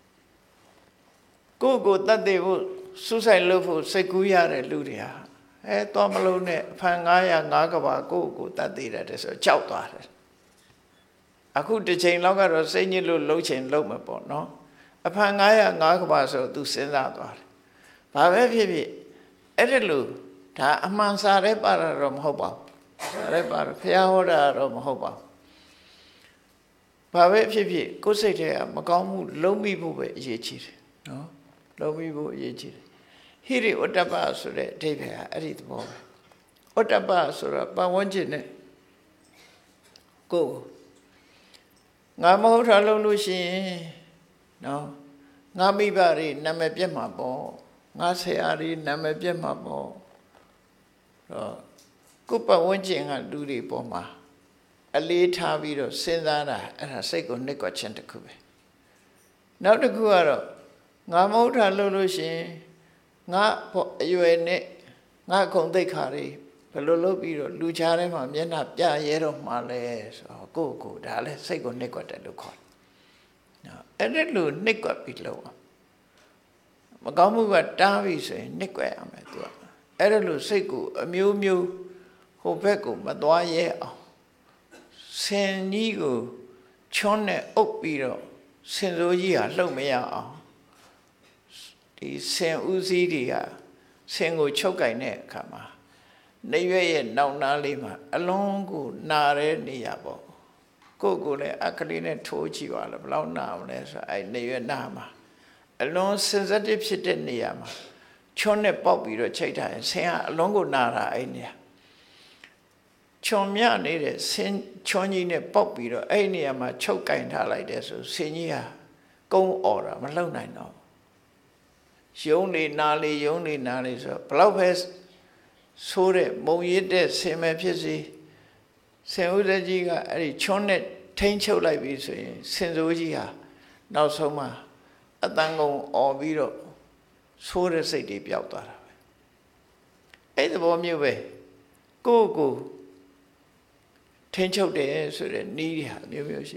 ကိုယ့်ကိုတတ်သိဖို့စူးစိုက်လုပ်ဖို့စိတ်ကူးရတဲ့လူတွေဟာအဲတော့မလုံးနဲ့အဖန်ငါးရာငါးကဘာကိုယ့်ကိုတတ်သိတယ်ဆိုကြောက်သွားတယ်အခုတစ်ချိန်လောက်ကတော့စိတ်ညစ်လို့လှုပ်ချင်လှုပ်မှာပေါ့နော်အဖန်ငါးရာငါးကဘာဆိုသူစဉ်းစားသွားတယ်ဘာပဲဖြစ်ဖြစ်အဲ့ဒါလို့ဒါအမှန်စားရဲပါတော့မဟုတ်ပါဘူးစားရဲပါတော့ဖះဟောတာတော့မဟုတ်ပါဘူးဘာပဲဖြစ်ဖြစ်ကိုယ်စိတ်ထဲကမကောင်းမှုလုံးမိဖို့ပဲအရေးကြီးတယ်နော်လုံးမိဖို့အရေးကြီးတယ်ဟိရိဩတ္တပဆိုတဲ့အဓိပ္ပာယ်ကအဲ့ဒီသဘောပဲဩတ္တပဆိုတော့ပတ်ဝန်းကျင်နဲ့ကိုယ်ငါမဟုတ်တာလုံးလို့ရှိရင်နော်ငါမိဘတွေနာမည်ပြတ်မှာပေါ့ငါဆရာတွေနာမည်ပြတ်မှာပေါ့တော့ကိုယ်ပတ်ဝန်းကျင်ကလူတွေပေါ်မှာအလေးထားပြီးတော့စဉ်းစားတာအဲ့ဒါစိတ်ကိုနှိပ်ကွက်ခြင်းတစ်ခုပဲနောက်တစ်ခုကတော့ငါမဟုတ်တာလို့လို့ရှင်ငါအရွယ်နဲ့ငါခုံသိက္ခာတွေဘယ်လိုလုပ်ပြီးတော့လူချားထဲမှာမျက်နှာပြရဲတော့မှလဲဆိုတော့ကိုယ့်ကိုယ်ဒါလည်းစိတ်ကိုနှိပ်ကွက်တယ်လို့ခေါ်တယ်နော်အဲ့ဒါလို့နှိပ်ကွက်ပြီးလို့မကောင်းမှုကတားပြီဆိုရင်နှိပ်ကွက်ရမယ်သူကအဲ့ဒါလို့စိတ်ကိုအမျိုးမျိုးဟိုဘက်ကိုမသွားရဲအောင်ဆင်ကြီးကိုချွန်းနဲ့အုပ်ပြီးတော့ဆင်စိုးကြီးဟာလှုပ်မရအောင်ဒီဆင်ဦးစီးတွေကဆင်ကိုချုပ်ကင်တဲ့အခါမှာနေရွက်ရဲ့နောက်နားလေးမှာအလုံးကိုနာတဲ့နေရာပေါ့ကိုယ့်ကိုယ်လည်းအခလေးနဲ့ထိုးကြည့်ပါလားဘယ်လောက်နာမလဲဆိုအဲ့နေရွက်နာမှာအလုံးစင်စက်တစ်ဖြစ်တဲ့နေရာမှာချွန်းနဲ့ပေါက်ပြီးတော့ချိတ်ထားရင်ဆင်ကအလုံးကိုနာတာအဲ့နေရာချွန်မြနေတဲ့ဆင်ချွန်ကြီးနဲ့ပေါက်ပြီးတော့အဲ့နေရာမှာချုပ်ကင်ထားလိုက်တဲ့ဆိုဆင်ကြီးဟာကုန်းអော်တာမလှုပ်နိုင်တော့ယုံနေနာလေယုံနေနာလေဆိုဘလောက်ပဲဆိုးတဲ့မုံရစ်တဲ့ဆင်ပဲဖြစ်စီဆင်ဦးတဲ့ကြီးကအဲ့ဒီချွန်းနဲ့ထိန်းချုပ်လိုက်ပြီဆိုရင်ဆင်စိုးကြီးဟာနောက်ဆုံးမှာအတန်ကုန်អော်ပြီးတော့ဆိုးတဲ့စိတ်တွေပျောက်သွားတာပဲအဲ့ဒီဘောမျိုးပဲကိုယ့်ကိုထိန်းချုပ်တယ်ဆိုတဲ့နီးတွေဟာမျိုးမျိုးရှိတယ်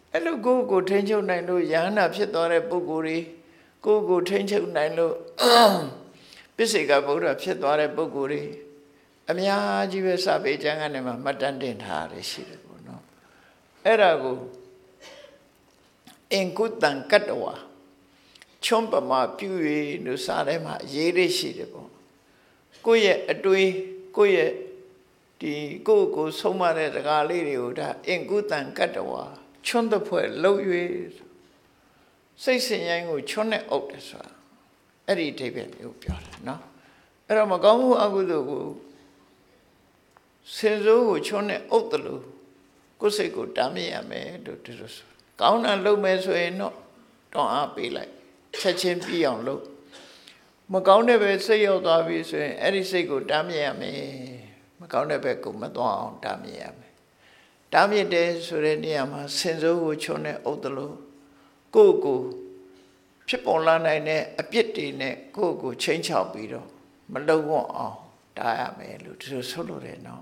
အဲ့လိုကိုကိုထိန်းချုပ်နိုင်လို့ယန္နာဖြစ်သွားတဲ့ပုဂ္ဂိုလ်တွေကိုကိုထိန်းချုပ်နိုင်လို့ပစ္စေကဗုဒ္ဓဖြစ်သွားတဲ့ပုဂ္ဂိုလ်တွေအများကြီးပဲစာပေကျမ်းကနေမှမှတ်တမ်းတင်ထားရရှိတယ်ပေါ့နော်အဲ့ဒါကိုအင်ကုတံကတ္တဝါချွန်ပမာပြု၍လို့စာထဲမှာရေးရရှိတယ်ပေါ့ကိုယ့်ရဲ့အတွေးကိုယ့်ရဲ့ဒီကိုယ့်ကိုဆုံးမတဲ့စကားလေးတွေကိုဒါအင်ကုတံကတ္တဝါချွန်းတဲ့ဖွဲ့လှုပ်၍စိတ်စဉ်ရိုင်းကိုချွန်းနဲ့အုပ်တယ်ဆိုတာအဲ့ဒီအဓိပ္ပာယ်မျိုးပြောတယ်နော်အဲ့တော့မကောင်းမှုအကုသိုလ်ကိုစင်စိုးကိုချွန်းနဲ့အုပ်တယ်လို့ကိုယ်စိတ်ကိုတားမြစ်ရမယ်လို့ဒီလိုဆိုကောင်းတာလုပ်မယ်ဆိုရင်တော့တောင်းအားပေးလိုက်ချက်ချင်းပြီးအောင်လုပ်မကောင်းတဲ့ပဲစိတ်ရောက်သွားပြီဆိုရင်အဲ့ဒီစိတ်ကိုတားမြစ်ရမယ်မကောင်းတဲ့ဘက်ကိုမသွားအောင်တားမြစ်ရမယ်တားမြစ်တယ်ဆိုတဲ့နေရာမှာစင်စိုးကိုချွန်းနဲ့အုပ်တယ်လို့ကိုယ့်ကိုဖြစ်ပေါ်လာနိုင်တဲ့အပြစ်တွေနဲ့ကိုယ့်ကိုချိန်ချောက်ပြီးတော့မလုံဝအောင်တားရမယ်လို့ဒီလိုဆိုလို့ရတယ်နော်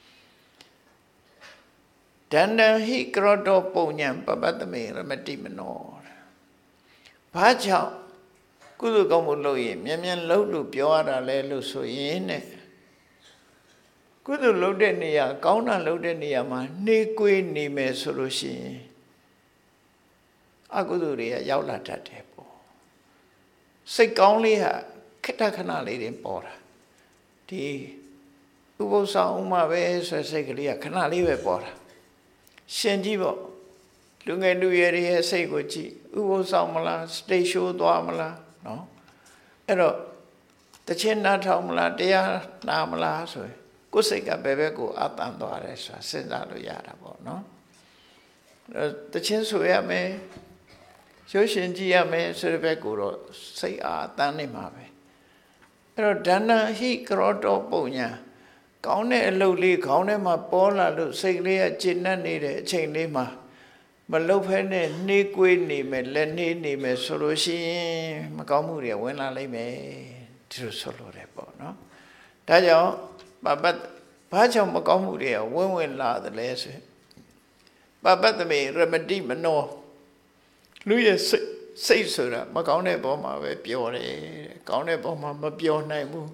ဒန္တဟိကရတောပုံညာပပတ္တမေရမတိမနောဘာကြောင့်ကုသိုလ်ကောင်းမှုလုပ်ရင်မြန်မြန်လုပ်လို့ပြောရတာလဲလို့ဆိုရင်တဲ့ကုသိုလ်လုပ်တဲ့နေရာကောင်းတာလုပ်တဲ့နေရာမှာနှေးကွေးနေမယ်ဆိုလို့ရှိရင်အကုသိုလ်တွေကရောက်လာတတ်တယ်ပေါ့စိတ်ကောင်းလေးဟာခက်တခဏလေးတင်ပေါ်တာဒီဥပုသ္စာဥမပဲဆိုစိတ်ကလေးကခဏလေးပဲပေါ်တာရှင်ကြည့်ပေါ့လူငယ်လူရွယ်တွေရဲ့စိတ်ကိုကြည့်ဥပုသ္စာမလားစတေရှိုးသွားမလားနော်အဲ့တော့တခြင်းနားထောင်မလားတရားနာမလားဆိုရင်ကိုယ်စိတ်ကဘယ်ဘက်ကိုအတန်သွားတယ်ဆိုတာစဉ်းစားလို့ရတာပေါ့နော်တခြင်းဆိုရမယ်ရုပ်ရှင်ကြည့်ရမယ်ဆိုတဲ့ဘက်ကိုတော့စိတ်အားတန်းနေမှာပဲအဲ့တော့ဒန္နဟိကရောတောပုံညာကောင်းတဲ့အလုပ်လေးခေါင်းထဲမှာပေါ်လာလို့စိတ်ကလေးကကျဉ်းနှံ့နေတဲ့အချိန်လေးမှာမလုတ်ဖဲနဲ့နှေးကွေးနေမယ်လက်နှေးနေမယ်ဆိုလို့ရှိရင်မကောင်းမှုတွေဝင်လာလိမ့်မယ်ဒီလိုဆိုလို့ရတယ်ပေါ့နော်ဒါကြောင့်ပပတ်ဘာကြောင့်မကောင်းမှုတွေဝင်ဝင်လာတယ်လဲဆိုရင်ပပတ်တမေရမတိမနောလူရဲ့စိတ်စိတ်ဆိုတာမကောင်းတဲ့ဘောမှာပဲပြောတယ်ကောင်းတဲ့ဘောမှာမပြောနိုင်ဘူး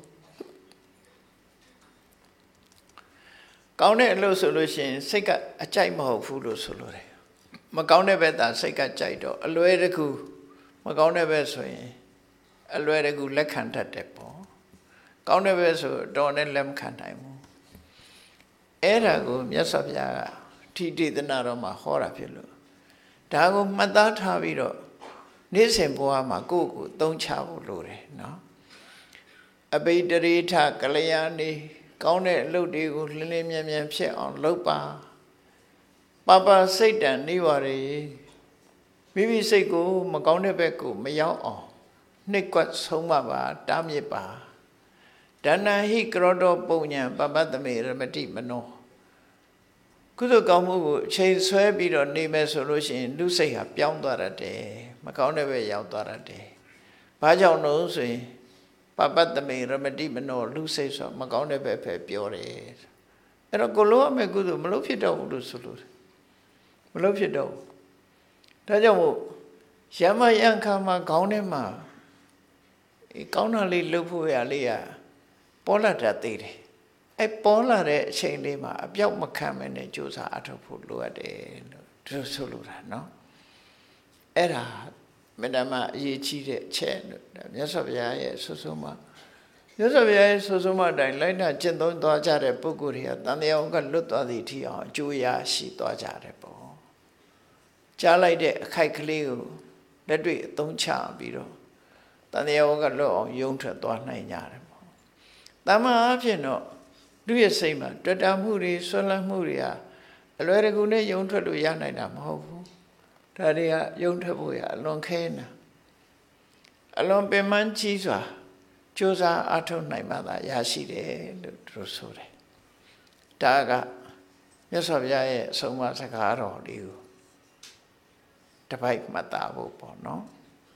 ကောင်းတဲ့အလုပ်ဆိုလို့ရှိရင်စိတ်ကအကြိုက်မဟုတ်ဘူးလို့ဆိုလို့တယ်မကောင်းတဲ့ဘက်သာစိတ်ကကြိုက်တော့အလွဲတကူမကောင်းတဲ့ဘက်ဆိုရင်အလွဲတကူလက်ခံတတ်တယ်ပေါ့ကောင်းတဲ့ဘက်ဆိုတော့နဲ့လက်မခံနိုင်ဘူးအဲ့ဒါကိုမြတ်စွာဘုရားကထိတိသနာတော်မှာဟောတာဖြစ်လို့ဒါကိုမှတ်သားထားပြီးတော့နေ့စဉ်ဘဝမှာကိုယ့်ကိုသုံးချဖို့လိုတယ်နော်အဘိဓရိထကလျာဏီကောင်းတဲ့အလုပ်တွေကိုလင်းလင်းမြန်မြန်ဖြစ်အောင်လုပ်ပါပပစိတ်တန်နေပါလေမိမိစိတ်ကိုမကောင်းတဲ့ဘက်ကိုမရောက်အောင်နှိပ်ကွက်ဆုံးမပါတားမြစ်ပါဒန္နဟိကရောတောပုံညာပပတ္တမေရမတိမနောကုသိုလ်ကောင်းမှုကိုအချိန်ဆွဲပြီးတော့နေမယ်ဆိုလို့ရှိရင်လူစိတ်ဟာပြောင်းသွားတတ်တယ်မကောင်းတဲ့ဘက်ရောက်သွားတတ်တယ်ဘာကြောင့်လို့ဆိုရင်ပပတ္တမေရမတိမနောလူစိတ်ဆိုမကောင်းတဲ့ဘက်ပဲပြောတယ်အဲ့တော့ကိုလိုရမယ့်ကုသိုလ်မလုပ်ဖြစ်တော့ဘူးလို့ဆိုလို့မလုပ်ဖြစ်တော့ဒါကြောင့်မို့ရမယံခါမှာခေါင်းထဲမှာကောင်းတာလေးလှုပ်ဖို့ရလေးရပေါ်လာတတ်သေးတယ်အဲပေါ်လာတဲ့အချိန်လေးမှာအပြောက်မခံမနဲ့ကြိုးစားအထောက်ဖို့လိုအပ်တယ်လို့သူဆိုလိုတာနော်အဲ့ဒါမေတ္တာမှာအရေးကြီးတဲ့အချက်လို့မြတ်စွာဘုရားရဲ့ဆွဆုံးမမြတ်စွာဘုရားရဲ့ဆွဆုံးမအတိုင်းလိုက်နာကျင့်သုံးသွားကြတဲ့ပုဂ္ဂိုလ်တွေကတန်တရားကလွတ်သွားသည့်အထိအောင်အကျိုးရရှိသွားကြတယ်ပေါ့ကြားလိုက်တဲ့အခိုက်ကလေးကိုလက်တွေ့အသုံးချပြီးတော့တန်တရားကလွတ်အောင်ယုံထွက်သွားနိုင်ကြတယ်ပေါ့တမန်အဖြစ်တော့လူရဲ့စိတ်မှာတွေ့တာမှုတွေဆွလန်းမှုတွေဟာအလွယ်တကူနဲ့ယုံထွက်လို့ရနိုင်တာမဟုတ်ဘူးဒါတွေကယုံထွက်ဖို့ရအလွန်ခဲနာအလွန်ပင်ပန်းကြီးစွာကြိုးစားအားထုတ်နိုင်မှသာရရှိတယ်လို့သူတို့ဆိုတယ်ဒါကမြတ်စွာဘုရားရဲ့အဆုံးအမစကားတော်လေးကိုတပိုက်မှတ်သားဖို့ပေါ့နော်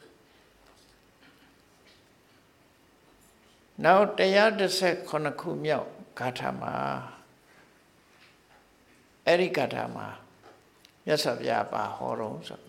နောက်တရားတစ်ဆက်ခုနှစ်ခုမြောက်ဂါထာမှာအဲ့ဒီဂါထာမှာမြမြတ်စွာဘုရားပါဟောတော်ဆို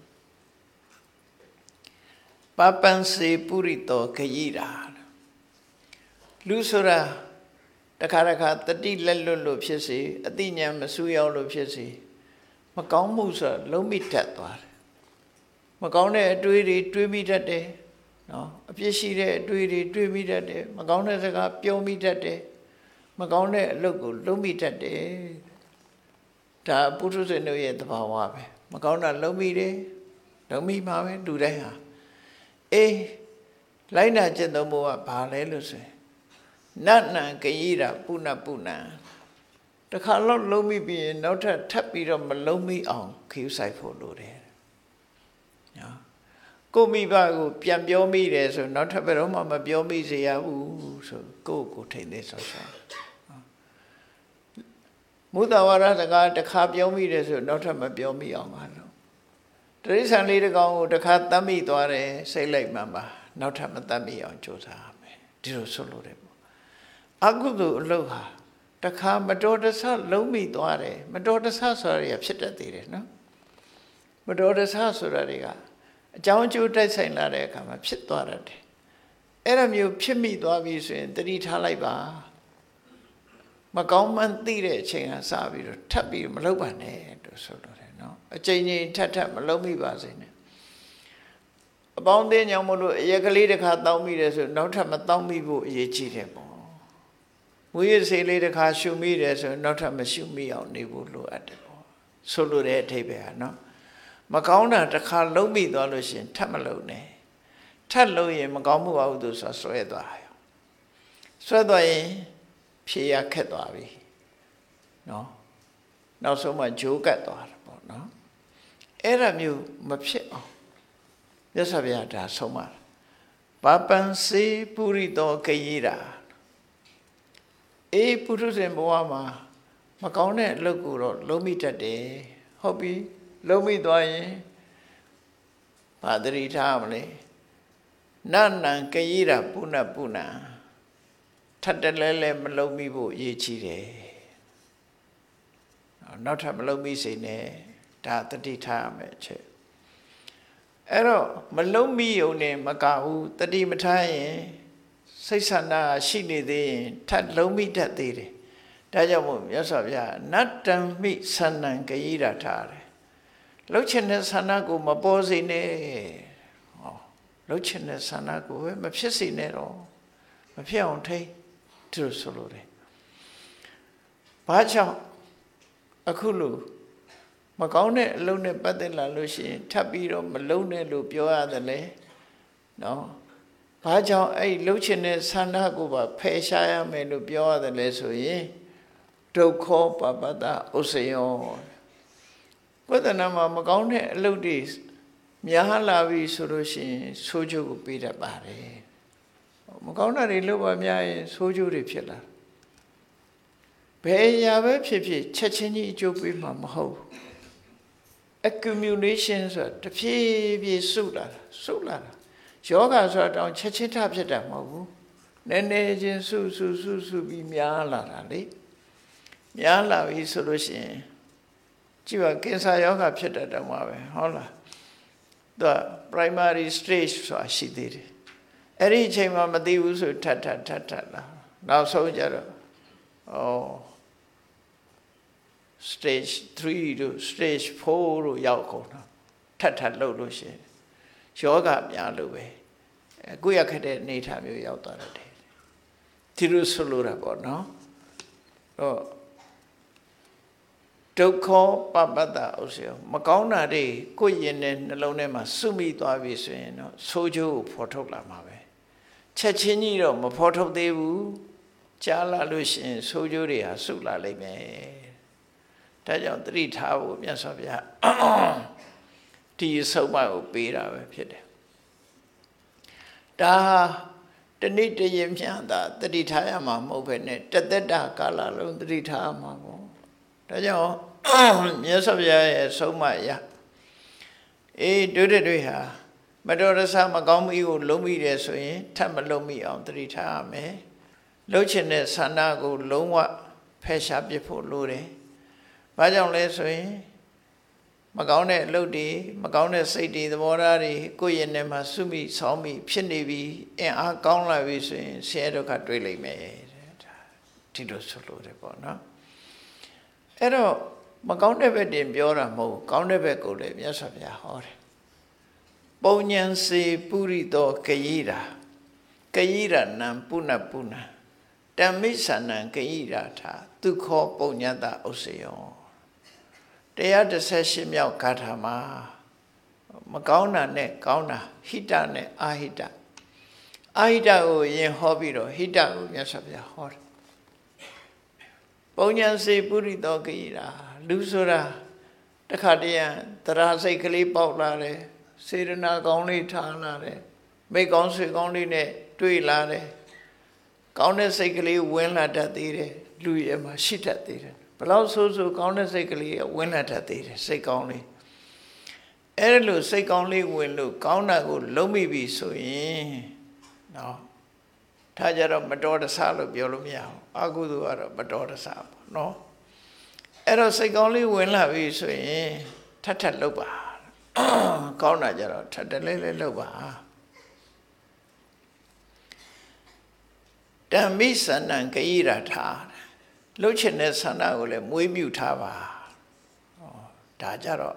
ပပန်စေပုရိတောခယိရာလူဆိုတာတခါတခါတတိလက်လွတ်လို့ဖြစ်စေအတိညာမဆူရောက်လို့ဖြစ်စေမကောင်းမှုဆိုလုံးမိတတ်သွားတယ်မကောင်းတဲ့အတွေးတွေတွေးမိတတ်တယ်နော်အပြစ်ရှိတဲ့အတွေးတွေတွေးမိတတ်တယ်မကောင်းတဲ့စကားပြောမိတတ်တယ်မကောင်းတဲ့အလုပ်ကိုလုံးမိတတ်တယ်ဒါပုထုဇဉ်တို့ရဲ့သဘာဝပဲမကောင်းတာလုံးမိတယ်လုံးမိမှာပဲလူတိုင်းဟာအေးလိုက်နာကျင့်သုံးဖို့ကဘာလဲလို့ဆိုရင်နတ်နံကyiရာပုဏ္ဏပုဏ္ဏတခါတော့လုံးမိပြီးရင်နောက်ထပ်ထပ်ပြီးတော့မလုံးမိအောင်ခီးဆိုင်ဖို့လိုတယ်နော်ကိုမိဘကိုပြန်ပြောမိတယ်ဆိုနောက်ထပ်ဘယ်တော့မှမပြောမိစေရဘူးဆိုကိုကိုထိန်သေးဆောဆောမုဒ္ဒဝါဒစကားတစ်ခါပြောမိတယ်ဆိုနောက်ထပ်မပြောမိအောင်ပါလို့တိရစ္ဆာန်လေးတစ်ကောင်ကိုတစ်ခါတတ်မိသွားတယ်စိတ်လိုက်မှန်ပါနောက်ထပ်မတတ်မိအောင်ကြိုးစားရမယ်ဒီလိုဆိုလို့တယ်ပေါ့အကုသိုလ်အလုပ်ဟာတစ်ခါမတော်တဆလုံးမိသွားတယ်မတော်တဆဆိုတာတွေဖြစ်တတ်သေးတယ်နော်မတော်တဆဆိုတာတွေကအကြောင်းအကျိုးတိုက်ဆိုင်လာတဲ့အခါမှာဖြစ်သွားတတ်တယ်အဲ့လိုမျိုးဖြစ်မိသွားပြီဆိုရင်တတိထားလိုက်ပါမကောင်းမှန်းသိတဲ့အချိန်ကစပြီးတော့ထပ်ပြီးမလုပ်ပါနဲ့လို့ဆိုလို့တယ်နော်အချိန်ချင်းထပ်ထပ်မလုပ်မိပါစေနဲ့အပေါင်းအသင်းကြောင့်မလို့အရက်ကလေးတစ်ခါတောင်းမိတယ်ဆိုနောက်ထပ်မတောင်းမိဖို့အရေးကြီးတယ်ပေါ့မွေးရစေးလေးတစ်ခါရှုမိတယ်ဆိုနောက်ထပ်မရှုမိအောင်နေဖို့လိုအပ်တယ်ပေါ့ဆိုလိုတဲ့အထိပ္ပယ်ဟာနော်မကောင်းတာတစ်ခါလုံးမိသွားလို့ရှိရင်ထပ်မလုပ်နဲ့ထပ်လို့ရင်မကောင်းမှုပါဘူးသူဆိုဆွဲသွားရောဆွဲသွားရင်ဖြေရခက်သွားပြီနော်နောက်ဆုံးမှဂျိုးကတ်သွားတယ်ပေါ့နော်အဲ့ဒါမျိုးမဖြစ်အောင်မြတ်စွာဘုရားဒါဆုံးမပပန်စေပုရိတောခယိရာအေးပုထုဇဉ်ဘဝမှာမကောင်းတဲ့အလုပ်ကိုတော့လုံးမိတတ်တယ်ဟုတ်ပြီလုံးမိသွားရင်ဘာတတိထားမလဲနန္နံခယိရာပုဏ္ဏပုဏ္ဏထပ်တလဲလဲမလုံးမိဖို့အရေးကြီးတယ်နောက်ထပ်မလုံးမိစေနဲ့ဒါတတိထားရမယ်အချက်အဲ့တော့မလုံးမိုံနဲ့မကဘူးတတိမထားရင်စိတ်ဆန္ဒရှိနေသေးရင်ထပ်လုံးမိတတ်သေးတယ်ဒါကြောင့်မို့မြတ်စွာဘုရားနတ္တံမိဆန္နံခယိရာထားတယ်လှုပ်ချင်တဲ့ဆန္ဒကိုမပေါ်စေနဲ့ဟောလှုပ်ချင်တဲ့ဆန္ဒကိုပဲမဖြစ်စေနဲ့တော့မဖြစ်အောင်ထိသူဆိုလို့တယ်ဘာကြောင့်အခုလို့မကောင်းတဲ့အလုပ်နဲ့ပတ်သက်လာလို့ရှိရင်ထပ်ပြီးတော့မလုံးနဲ့လို့ပြောရတယ်လေနော်ဘာကြောင့်အဲ့လှုပ်ချင်တဲ့ဆန္ဒကိုပါဖယ်ရှားရမယ်လို့ပြောရတယ်လေဆိုရင်ဒုက္ခပပတ္တဥစ္စယောဝိသနာမှာမကောင်းတဲ့အလုပ်တွေများလာပြီဆိုလို့ရှိရင်ဆိုးကျိုးကိုပေးတတ်ပါတယ်မကောင်းတာတွေလုပ်ပါများရင်ဆိုးကျိုးတွေဖြစ်လာဘယ်ရာပဲဖြစ်ဖြစ်ချက်ချင်းကြီးအကျိုးပေးမှာမဟုတ် accumulation ဆိုတာတဖြည်းဖြည်းစုလာတာစုလာတာယောဂဆိုတာတောင်ချက်ချင်းထဖြစ်တာမဟုတ်ဘူးနည်းနည်းချင်းစုစုစုစုပြီးများလာတာလေများလာပြီဆိုလို့ရှိရင်ကြည့်ပါကင်ဆာယောဂဖြစ်တတ်တယ်မှာပဲဟုတ်လားသူက primary stage ဆိုတာရှိသေးတယ်အဲ့ဒီအချိန်မှာမသိဘူးဆိုထပ်ထပ်ထပ်ထပ်လာနောက်ဆုံးကြတော့ဩ stage three တို့ stage four တို့ရောက်ကုန်တာထပ်ထပ်လှုပ်လို့ရှိရင်ယောဂများလို့ပဲအခုရခက်တဲ့အနေအထားမျိုးရောက်သွားတယ်ဒီလိုဆိုလိုတာပေါ့နော်တော့ဒုက္ခပပတ္တဥစ္စယောမကောင်းတာတွေကိုယ်ရင်တဲ့နှလုံးထဲမှာစုမိသွားပြီဆိုရင်တော့ဆိုးကျိုးကိုဖော်ထုတ်လာမှာပဲချက်ချင်းကြီးတော့မဖော်ထုတ်သေးဘူးကြားလာလို့ရှိရင်ဆိုးကျိုးတွေဟာစုလာလိမ့်မယ်ဒါကြောင့်သတိထားဖို့မြတ်စွာဘုရားဒီဆုံးမကိုပေးတာပဲဖြစ်တယ်ဒါတဏိတရေမြတ်တာသတိထားရမှာမဟုတ်ပဲနဲ့တသက်တာကာလလုံးသတိထားရမှာပေါ့ဒါကြောင့်မြတ်စွာဘုရားရဲ့ဆုံးမအရအေးတို့တွေဟာမတော်တဆမကောင်းမှုကိုလုံးမိတယ်ဆိုရင်ထပ်မလုံးမိအောင်သတိထားရမယ်လှုပ်ချင်တဲ့ဆန္ဒကိုလုံးဝဖယ်ရှားပစ်ဖို့လိုတယ်ဘာကြောင့်လဲဆိုရင်မကောင်းတဲ့အလုပ်တွေမကောင်းတဲ့စိတ်တွေသဘောထားတွေကိုယ့်ရဲ့နဲ့မှာစုမိဆောင်းမိဖြစ်နေပြီအင်အားကောင်းလာပြီဆိုရင်ဆင်းရဲဒုက္ခတွေ့လိမ့်မယ်ဒါဒီလိုဆိုလို့တယ်ပေါ့နော်အဲ့တော့မကောင်းတဲ့ဘက်တင်ပြောတာမဟုတ်ကောင်းတဲ့ဘက်ကိုလည်းမြတ်စွာဘုရားဟောတယ်ပုံဉ္စေပုရိသောကယိရာကယိရဏံပုဏ္ဏပုဏ္ဏတမိစ္ဆနံကယိရာထာဒုက္ခောပုံညတဥစ္စယောတရားတစ်ဆယ်ရှစ်မြောက်ဂါထာမှာမကောင်းတာနဲ့ကောင်းတာဟိတနဲ့အာဟိတအာဟိတကိုရင်ဟောပြီးတော့ဟိတကိုမြတ်စွာဘုရားဟောတယ်ပုံဉ္စေပုရိသောကယိရာလူဆိုတာတခါတည်းသရစိတ်ကလေးပေါက်လာတယ်စေရနာကောင်းလေးထားလာတယ်မိကောင်းဆွေကောင်းလေးနဲ့တွေ့လာတယ်ကောင်းတဲ့စိတ်ကလေးဝင်လာတတ်သေးတယ်လူရဲ့မှာရှိတတ်သေးတယ်ဘလောက်ဆိုးဆိုးကောင်းတဲ့စိတ်ကလေးဝင်လာတတ်သေးတယ်စိတ်ကောင်းလေးအဲ့လိုစိတ်ကောင်းလေးဝင်လို့ကောင်းတာကိုလုံးမိပြီဆိုရင်နော်ဒါကြတော့မတော်တဆလို့ပြောလို့မရဘူးအကုသိုလ်ကတော့မတော်တဆပေါ့နော်အဲ့တော့စိတ်ကောင်းလေးဝင်လာပြီဆိုရင်ထပ်ထပ်လုပ်ပါကောင်းတာကြတော့ထပ်တလဲလဲလုပ်ပါဓမ္မိဆန္ဒံကယိရထာလှုပ်ချင်တဲ့ဆန္ဒကိုလည်းမွေးမြူထားပါဒါကြတော့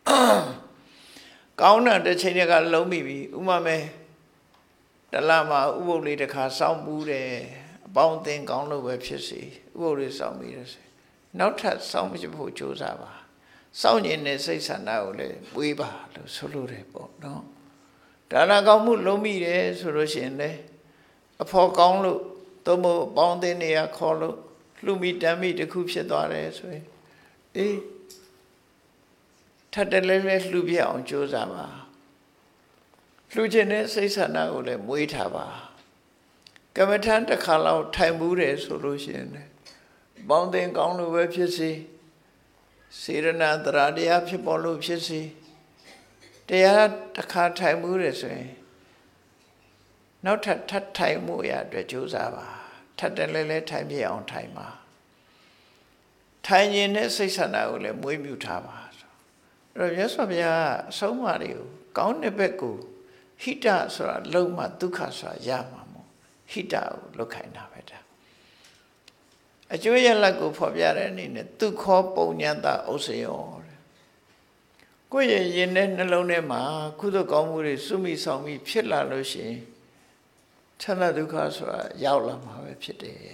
ကောင်းတဲ့တစ်ချိန်တည်းကလုံးမိပြီဥမာမဲတလမှာဥပုပ်လေးတစ်ခါစောင့်ပူးတယ်အပေါင်းအသင်းကောင်းလို့ပဲဖြစ်စီဥပုပ်လေးစောင့်ပြီးတယ်ဆိုနောက်ထပ်စောင့်ဖြစ်ဖို့ကြိုးစားပါစောင့်ရင်တဲ့စိတ်ဆန္ဒကိုလည်းပွေးပါလို့ဆိုလိုတယ်ပေါ့နော်ဒါနကောင်းမှုလုံးမိတယ်ဆိုလို့ရှိရင်လည်းအဖို့ကောင်းလို့သို့မဟုတ်ပေါင်းတဲ့နေရာခေါ်လို့လှမိတမ်းမိတစ်ခုဖြစ်သွားတယ်ဆိုရင်အေးထပ်တလဲလဲလှပြအောင်ကြိုးစားပါလှခြင်းတဲ့စိတ်ဆန္ဒကိုလည်းမွေးထားပါကမ္မထန်တစ်ခါလောက်ထိုင်မှုတယ်ဆိုလို့ရှိရင်လည်းပေါင်းတဲ့ကောင်းလို့ပဲဖြစ်စီစေရနာတရာတရားဖြစ်ပေါ်လို့ဖြစ်စီတရားတစ်ခါထိုင်မှုတယ်ဆိုရင်နောက်ထပ်ထပ်ထိုင်မှုရအတွက်ကြိုးစားပါထပ်တယ်လဲလဲထိုင်ပြအောင်ထိုင်ပါထိုင်ရင်တဲ့စိတ်ဆန္ဒကိုလည်းမွေးမြူထားပါဆိုအဲ့တော့မြတ်စွာဘုရားအဆုံးအမတွေကိုကောင်းတဲ့ဘက်ကိုဟိတဆိုတာလုံးမဒုက္ခဆိုတာရမှာမို့ဟိတကိုလုတ်ခိုင်းတာပဲဒါအကျိုးရလဒ်ကိုဖော်ပြတဲ့အနေနဲ့ဒုက္ခောပုံညတဥစ္စယောတဲ့ကိုယ့်ရဲ့ရင်ထဲနှလုံးထဲမှာကုသိုလ်ကောင်းမှုတွေစုမိဆောင်မိဖြစ်လာလို့ရှိရင်ချမ်းသာဒုက္ခဆိုတာရောက်လာမှာပဲဖြစ်တယ်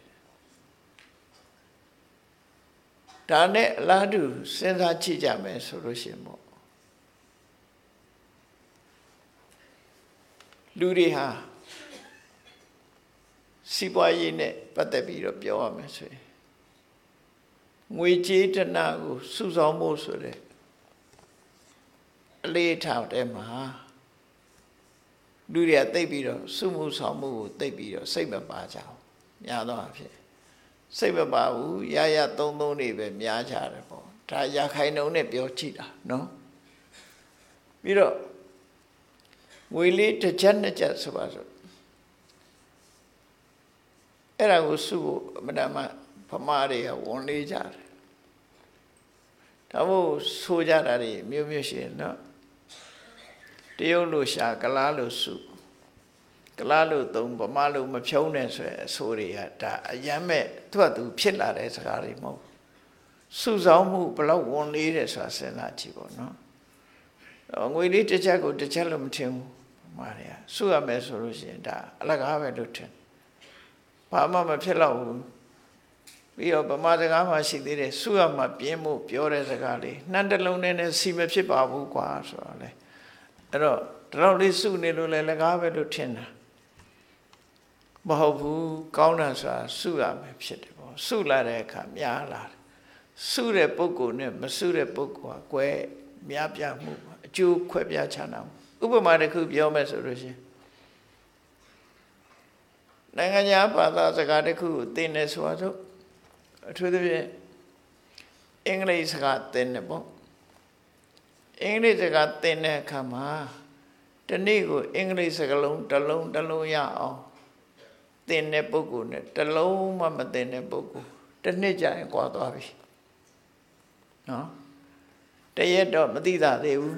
ဒါနဲ့အလားတူစဉ်းစားကြည့်ကြမယ်ဆိုလို့ရှိရင်ပေါ့လူတွေဟာစီးပွားရေးနဲ့ပတ်သက်ပြီးတော့ပြောရမယ်ဆိုရင်ငွေကြေးတနာကိုစုဆောင်ဖို့ဆိုတဲ့အလေးထားတဲ့မှာလူတွေကသိပြီးတော့စုမှုဆောင်မှုကိုသိပြီးတော့စိတ်မပါကြဘူးများသောအားဖြင့်စိတ်မပါဘူးရရသုံးသုံးနေပဲများကြတယ်ပေါ့ဒါရခိုင်နှုံနဲ့ပြောကြည့်တာနော်ပြီးတော့ငွေလေးတစ်ချက်နှစ်ချက်ဆိုပါစို့အဲ့ဒါကိုစုဖို့အမှန်တမ်းဗမာတွေကဝန်လေးကြတယ်ဒါမို့ဆိုကြတာတွေမျိုးမျိုးရှိတယ်နော်တရုတ်လိုရှာကလားလိုစုကလားလိုသုံးဗမာလိုမဖြုံးနဲ့ဆိုရအဆိုတွေကဒါအယမ်းမဲ့သူ့အတူဖြစ်လာတဲ့စကားတွေမဟုတ်စုဆောင်မှုဘလောက်ဝန်လေးတယ်ဆိုတာစဉ်းစားကြည့်ပေါ့နော်ငွေလေးတစ်ချက်ကိုတစ်ချက်လို့မထင်ဘူးဗမာတွေကစုရမယ်ဆိုလို့ရှိရင်ဒါအလကားပဲလို့ထင်ဘာမှမဖြစ်တော့ဘူးပြီးတော့ဗမာစကားမှရှိသေးတယ်စုရမှပြင်းမှုပြောတဲ့စကားလေးနှမ်းတစ်လုံးနဲ့စီမဖြစ်ပါဘူးကွာဆိုတော့လေအဲ့တော့တတော်လေးစုနေလို့လည်းလကားပဲလို့ထင်တာမဟုတ်ဘူးကောင်းတာဆိုတာစုရမယ်ဖြစ်တယ်ပေါ့စုလာတဲ့အခါများလာတယ်စုတဲ့ပုဂ္ဂိုလ်နဲ့မစုတဲ့ပုဂ္ဂိုလ်ကကွဲများပြမှုအကျိုးခွဲပြားခြားနာမှုဥပမာတစ်ခုပြောမယ်ဆိုလို့ရှိရင်နိုင်ငံခြားဘာသာစကားတစ်ခုကိုသင်နေဆိုတော့အထူးသဖြင့်အင်္ဂလိပ်စကားသင်တယ်ပေါ့အင်္ဂလိပ်စကားသင်တဲ့အခါမှာတနေ့ကိုအင်္ဂလိပ်စကားလုံးတစ်လုံးတစ်လုံးရအောင်သင်တဲ့ပုဂ္ဂိုလ်နဲ့တစ်လုံးမှမသင်တဲ့ပုဂ္ဂိုလ်တစ်နှစ်ကြာရင်ကွာသွားပြီနော်တရက်တော့မသိတာသေးဘူး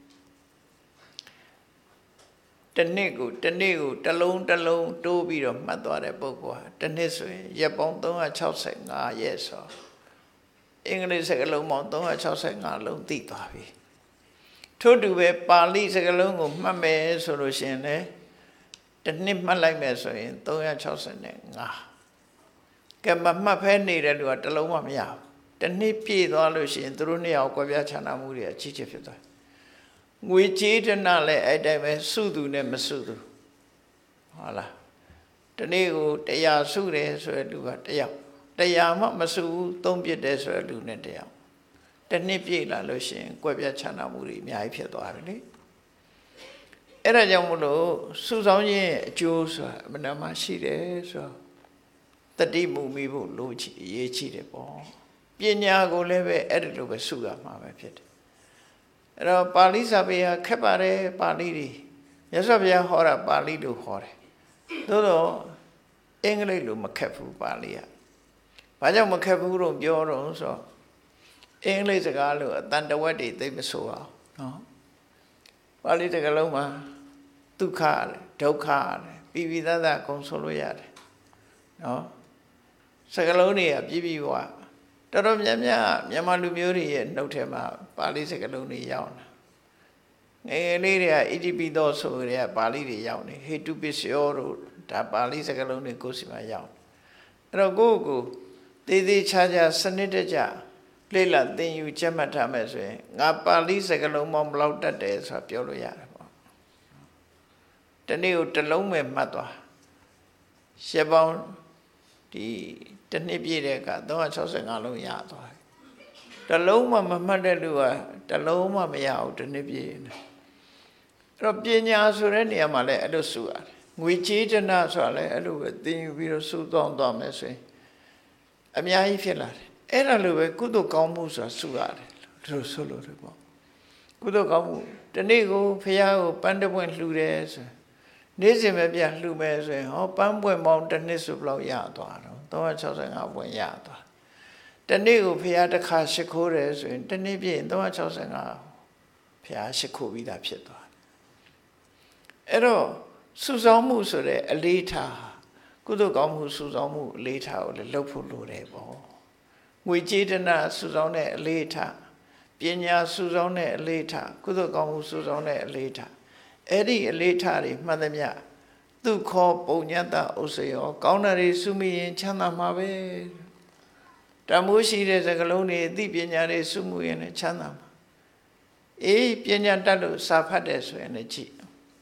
တနေ့ကိုတနေ့ကိုတစ်လုံးတစ်လုံးတိုးပြီးတော့မှတ်သွားတဲ့ပုဂ္ဂိုလ်ဟာတစ်နှစ်ဆိုရင်ရက်ပေါင်းသုံးရာ၆ဆယ်ငါးရက်ဆိုအင်္ဂလိပ်စကားလုံးပေါင်းသုံးရာ၆ဆယ်ငါးလုံးသိသွားပြီထို့တူပဲပါဠိစကားလုံးကိုမှတ်မယ်ဆိုလို့ရှိရင်လည်းတစ်နှစ်မှတ်လိုက်မယ်ဆိုရင်သုံးရာ၆ဆယ်ငါးကဲမမှတ်ဖဲနေတဲ့လူကတစ်လုံးမှမရဘူးတစ်နှစ်ပြည့်သွားလို့ရှိရင်သူတို့နှစ်ယောက်ကွဲပြားခြားနားမှုတွေအကြီးကြီးဖြစ်သွားငွေကြေးတနာလည်းအဲ့တိုင်းပဲစုသူနဲ့မစုသူဟုတ်လားဒီနေ့ကိုတရားစုတယ်ဆိုတဲ့လူကတယောက်တရားမှမစုဘူးသုံးပြတယ်ဆိုတဲ့လူနဲ့တယောက်တစ်နှစ်ပြည့်လာလို့ရှိရင်ကွဲပြားခြားနားမှုတွေအများကြီးဖြစ်သွားပြီလေအဲ့ဒါကြောင့်မလို့စုဆောင်ခြင်းအကျိုးဆိုတာအမှန်တမ်းရှိတယ်ဆိုတော့တတိမူမိဖို့လိုချင်အရေးကြီးတယ်ပေါ့ပညာကိုလည်းပဲအဲ့ဒီလိုပဲစုရမှာပဲဖြစ်တယ်အဲ့တော့ပါဠိစာပေဟာခက်ပါတယ်ပါဠိတွေမြတ်စွာဘုရားဟောတာပါဠိလိုဟောတယ်သို့တော့အင်္ဂလိပ်လိုမခက်ဘူးပါဠိကဘာကြောင့်မခက်ဘူးလို့ပြောတော့ဆိုတော့အင်္ဂလိပ်စကားလိုအတန်တဝက်တွေသိမဆိုအောင်နော်ပါဠိစကားလုံးမှာဒုက္ခရတယ်ဒုက္ခရတယ်ပြီးပြီးသားသားအကုန်ဆိုလို့ရတယ်နော်စကားလုံးတွေကပြည့်ပြည့်ဝတော်တော်များများမြန်မာလူမျိုးတွေရဲ့နှုတ်ထဲမှာပါဠိစကားလုံးတွေရောက်နေငယ်ငယ်လေးတွေကဣတိပိသောဆိုတဲ့ပါဠိတွေရောက်နေဟေတုပစ္စယောတို့ဒါပါဠိစကားလုံးတွေကိုယ်စီမှာရောက်အဲ့တော့ကိုယ့်ကိုယ်သေးသေးချာချာစနစ်တကျလေ့လာသင်ယူကျက်မှတ်ထားမယ်ဆိုရင်ငါပါဠိစကားလုံးပေါင်းဘယ်လောက်တတ်တယ်ဆိုတာပြောလို့ရတယ်ပေါ့တနေ့ကိုတစ်လုံးပဲမှတ်သွားရှစ်ပေါင်းဒီတစ်နှစ်ပြည့်တဲ့အခါသုံးရာ၆ဆယ်ငါးလုံးရသွားတယ်တစ်လုံးမှမမှတ်တဲ့လူကတစ်လုံးမှမရဘူးတစ်နှစ်ပြည့်နေအဲ့တော့ပညာဆိုတဲ့နေရာမှာလည်းအဲ့လိုစုရတယ်ငွေကြေးတနာဆိုတာလည်းအဲ့လိုပဲသင်ယူပြီးတော့စုတောင်းသွားမယ်ဆိုရင်အများကြီးဖြစ်လာတယ်အဲ့ဒါလိုပဲကုသိုလ်ကောင်းမှုဆိုတာစုရတယ်လို့ဆိုလို့တယ်ပေါ့ကုသိုလ်ကောင်းမှုဒီနေ့ကိုဖះကိုပန်းတပွင့်လှူတယ်ဆိုနေ့စဉ်ပဲပြန်လှူမယ်ဆိုရင်ဟောပန်းပွင့်ပေါင်းတစ်နှစ်ဆိုဘယ်လောက်ရသွားတော့သုံးရာ၆ဆယ်ငါးပွင့်ရသွားတနေ့ကိုဖះတစ်ခါရှ िख ိုးတယ်ဆိုရင်တနေ့ပြည့်သုံးရာ၆ဆယ်ငါးဖះရှ िख ိုးပြီးသားဖြစ်သွားအဲ့တော့စုဆောင်မှုဆိုတဲ့အလေးထားကုသိုလ်ကောင်းမှုစုဆောင်မှုအလေးထားကိုလည်းလုပ်ဖို့လိုတယ်ပေါ့ငွေကြေးတနာစုဆောင်တဲ့အလေးထားပညာစုဆောင်တဲ့အလေးထားကုသိုလ်ကောင်းမှုစုဆောင်တဲ့အလေးထားအဲ့ဒီအလေးထားတွေမှတ်သမျှသူခောပုံညတဥစ္စယောကောင်းတာတွေစုမိရင်ချမ်းသာမှာပဲတမိုးရှိတဲ့စကလုံးတွေအသိပညာတွေစုမှုရင်လည်းချမ်းသာမှာအေးပညာတတ်လို့စာဖတ်တယ်ဆိုရင်လည်းကြည့်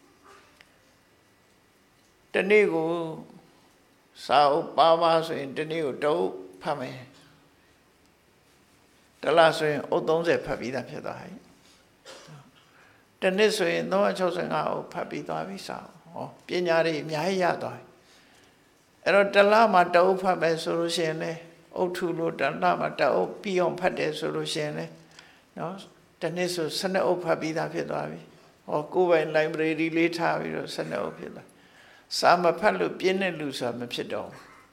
တနေ့ကိုစာအုပ်ပါပါဆိုရင်တနေ့ကိုတုပ်ဖတ်မယ်တလားဆိုရင်အုပ်သုံးဆယ်ဖတ်ပြီးသားဖြစ်သွားပြီတနေ့ဆိုရင်သုံးရာ၆ဆယ်ငါးအုပ်ဖတ်ပြီးသွားပြီစာဟောပညာတွေအများကြီးရသွားပြီအဲ့တော့တလားမှာတအုပ်ဖတ်မယ်ဆိုလို့ရှိရင်လည်းအုပ်ထုလို့တလားမှာတအုပ်ပြီးအောင်ဖတ်တယ်ဆိုလို့ရှိရင်လည်းနော်တနေ့ဆိုဆယ်နှစ်အုပ်ဖတ်ပြီးသားဖြစ်သွားပြီဟောကိုယ်ပိုင် library လေးထားပြီးတော့ဆယ်နှစ်အုပ်ဖြစ်သွားစာမဖတ်လို့ပြင်းတဲ့လူဆိုတာမဖြစ်တော့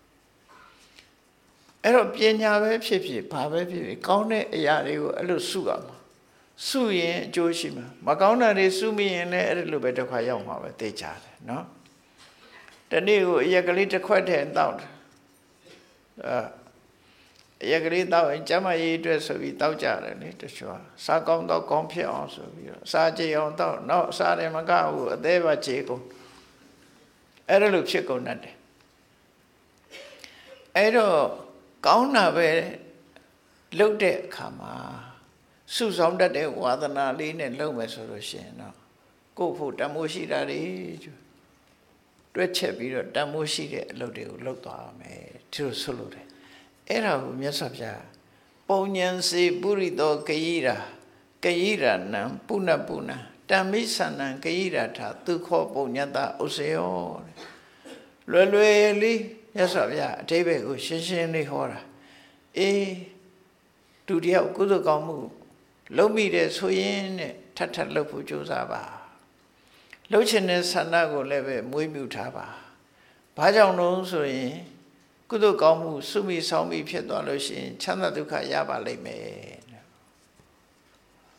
အဲ့တော့ပညာပဲဖြစ်ဖြစ်ဘာပဲဖြစ်ဖြစ်ကောင်းတဲ့အရာတွေကိုအဲ့လိုစုရမှာစုရင်အကျိုးရှိမှာမကောင်းတာတွေစုမိရင်လည်းအဲ့လိုပဲတစ်ခါရောက်မှာပဲသိကြတယ်နော်တနေ့ကိုအရက်ကလေးတစ်ခွက်ထဲတောက်တယ်အဲအရက်ကလေးတောက်ရင်ကျမကြီးအတွက်ဆိုပြီးတောက်ကြတယ်လေတချို့စားကောင်းတော့ကောင်းဖြစ်အောင်ဆိုပြီးတော့စားကြအောင်တောက်တော့စားတယ်မကဘူးအသေးပါခြေကုန်အဲ့လိုဖြစ်ကုန်တတ်တယ်အဲ့တော့ကောင်းတာပဲလုပ်တဲ့အခါမှာစုဆောင်တတ်တဲ့ဝါသနာလေးနဲ့လုပ်မယ်ဆိုလို့ရှိရင်တော့ကိုယ့်ဖို့တမိုးရှိတာတွေတွက်ချက်ပြီးတော့တမိုးရှိတဲ့အလုပ်တွေကိုလုပ်သွားရမယ်ဒီလိုဆိုလို့တယ်အဲ့ဒါကိုမြတ်စွာဘုရားပုံဉ္စီပုရိသောကယိရာကယိရာနံပုဏ္ဏပုဏ္ဏတံမိသနံကယိရာထသူခောပုံညတဥစ္စယောလွယ်လွယ်လေးမြတ်စွာဘုရားအဓိပ္ပာယ်ကိုရှင်းရှင်းလေးဟောတာအေးဒုတိယကုသိုလ်ကောင်းမှုလုပ်မိတယ်ဆိုရင်နဲ့ထပ်ထပ်လုပ်ဖို့ကြိုးစားပါလှုပ်ချင်တဲ့ဆန္ဒကိုလည်းပဲမွေးမြူထားပါဘာကြောင့်လို့ဆိုရင်ကုသိုလ်ကောင်းမှုစုမိဆောင်မိဖြစ်သွားလို့ရှိရင်ချမ်းသာဒုက္ခရပါလိမ့်မယ်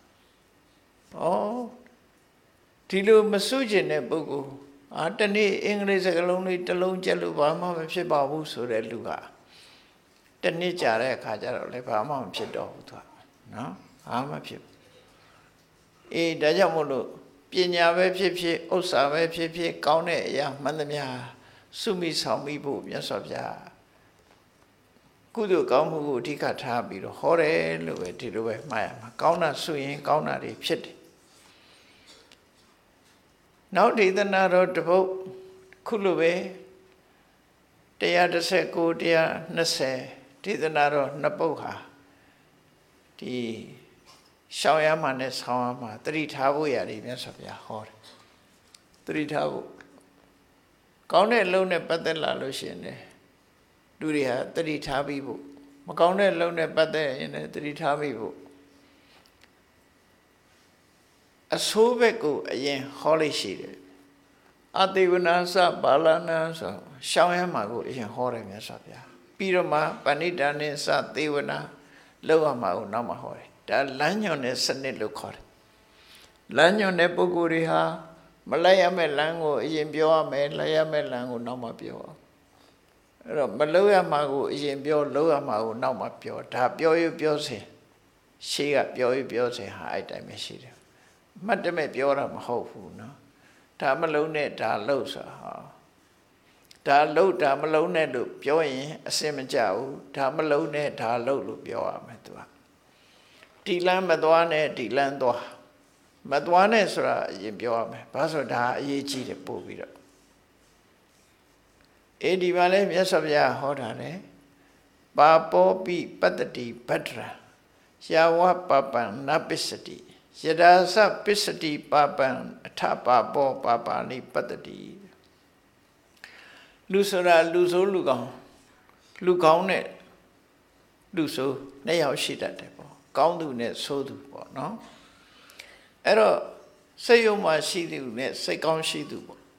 ဩဒီလိုမစွကျင်တဲ့ပုဂ္ဂိုလ်အာတနေ့အင်္ဂလိပ်စကားလုံးလေးတစ်လုံးကျက်လို့ဘာမှမဖြစ်ပါဘူးဆိုတဲ့လူကတနေ့ကြာတဲ့အခါကျတော့လည်းဘာမှမဖြစ်တော့ဘူးသူကနော်ဘာမှဖြစ်အေးဒါကြောင့်မို့လို့ပညာပဲဖြစ်ဖြစ်ဥစ္စာပဲဖြစ်ဖြစ်ကောင်းတဲ့အရာမှန်သမျှစုမိဆောင်မိဖို့မြတ်စွာဘုရားကုသိုလ်ကောင်းမှုကိုအဓိကထားပြီးတော့ဟောတယ်လို့ပဲဒီလိုပဲမှားရမှာကောင်းတာဆိုရင်ကောင်းတာတွေဖြစ်တယ်နောက်ဒေသနာတော်တပုတ်ခုလိုပဲone thirty-nine one twentyဒေသနာတော်နှစ်ပုတ်ဟာဒီရှောင်းရမှနဲ့ဆောင်းရမှတတိထားဖို့ရတယ်မြတ်စွာဘုရားဟောတယ်တတိထားဖို့ကောင်းတဲ့အလုံးနဲ့ပတ်သက်လာလို့ရှိရင်လေလူတွေဟာတတိထားပြီးဖို့မကောင်းတဲ့အလုံးနဲ့ပတ်သက်ရင်လည်းတတိထားပြီးဖို့အဆိုးဘက်ကိုအရင်ဟောလိုက်ရှိတယ်အတေဝနာစပါဠနာဆိုရှောင်းရမှာကိုအရင်ဟောတယ်မြတ်စွာဘုရားပြီးတော့မှပဏိတာနဲ့စသေဝနာလောက်ရမှာကိုနောက်မှဟောတယ်ဒါလမ်းညွန်တဲ့စနစ်လို့ခေါ်တယ်လမ်းညွန်တဲ့ပုဂ္ဂိုလ်တွေဟာမလိုက်ရမယ့်လမ်းကိုအရင်ပြောရမယ်လိုက်ရမယ့်လမ်းကိုနောက်မှပြောအောင်အဲ့တော့မလောက်ရမှာကိုအရင်ပြောလောက်ရမှာကိုနောက်မှပြောဒါပြောရပြောစဉ်ရှေးကပြောရပြောစဉ်ဟာအဲ့တိုင်းပဲရှိတယ်မှတ်တမဲ့ပြောတာမဟုတ်ဘူးနော်ဒါမလုံးနဲ့ဒါလုံးဆိုဟာဒါလုံးဒါမလုံးနဲ့လို့ပြောရင်အစင်မကြဘူးဒါမလုံးနဲ့ဒါလုံးလို့ပြောရမယ်သူကဒီလမ်းမသွားနဲ့ဒီလမ်းသွားမသွားနဲ့ဆိုတာအရင်ပြောရမယ်ဘာလို့ဆိုဒါအရေးကြီးတယ်ပို့ပြီးတော့အေဒီမှာလဲမြတ်စွာဘုရားဟောတာလေပါပောပိပတ္တိဗတ္တရာယာဝပပံနပစ္စတိယဒါသပစ္စတိပပံအထပါပောပပါဏိပတ္တိလူဆိုတာလူဆိုးလူကောင်းလူကောင်းနဲ့လူဆိုးနှစ်ယောက်ရှိတတ်တယ်ပေါ့ကောင်းသူနဲ့ဆိုးသူပေါ့နော်အဲ့တော့စိတ်ယုံမှရှိသူနဲ့စိတ်ကောင်းရှိသူပေါ့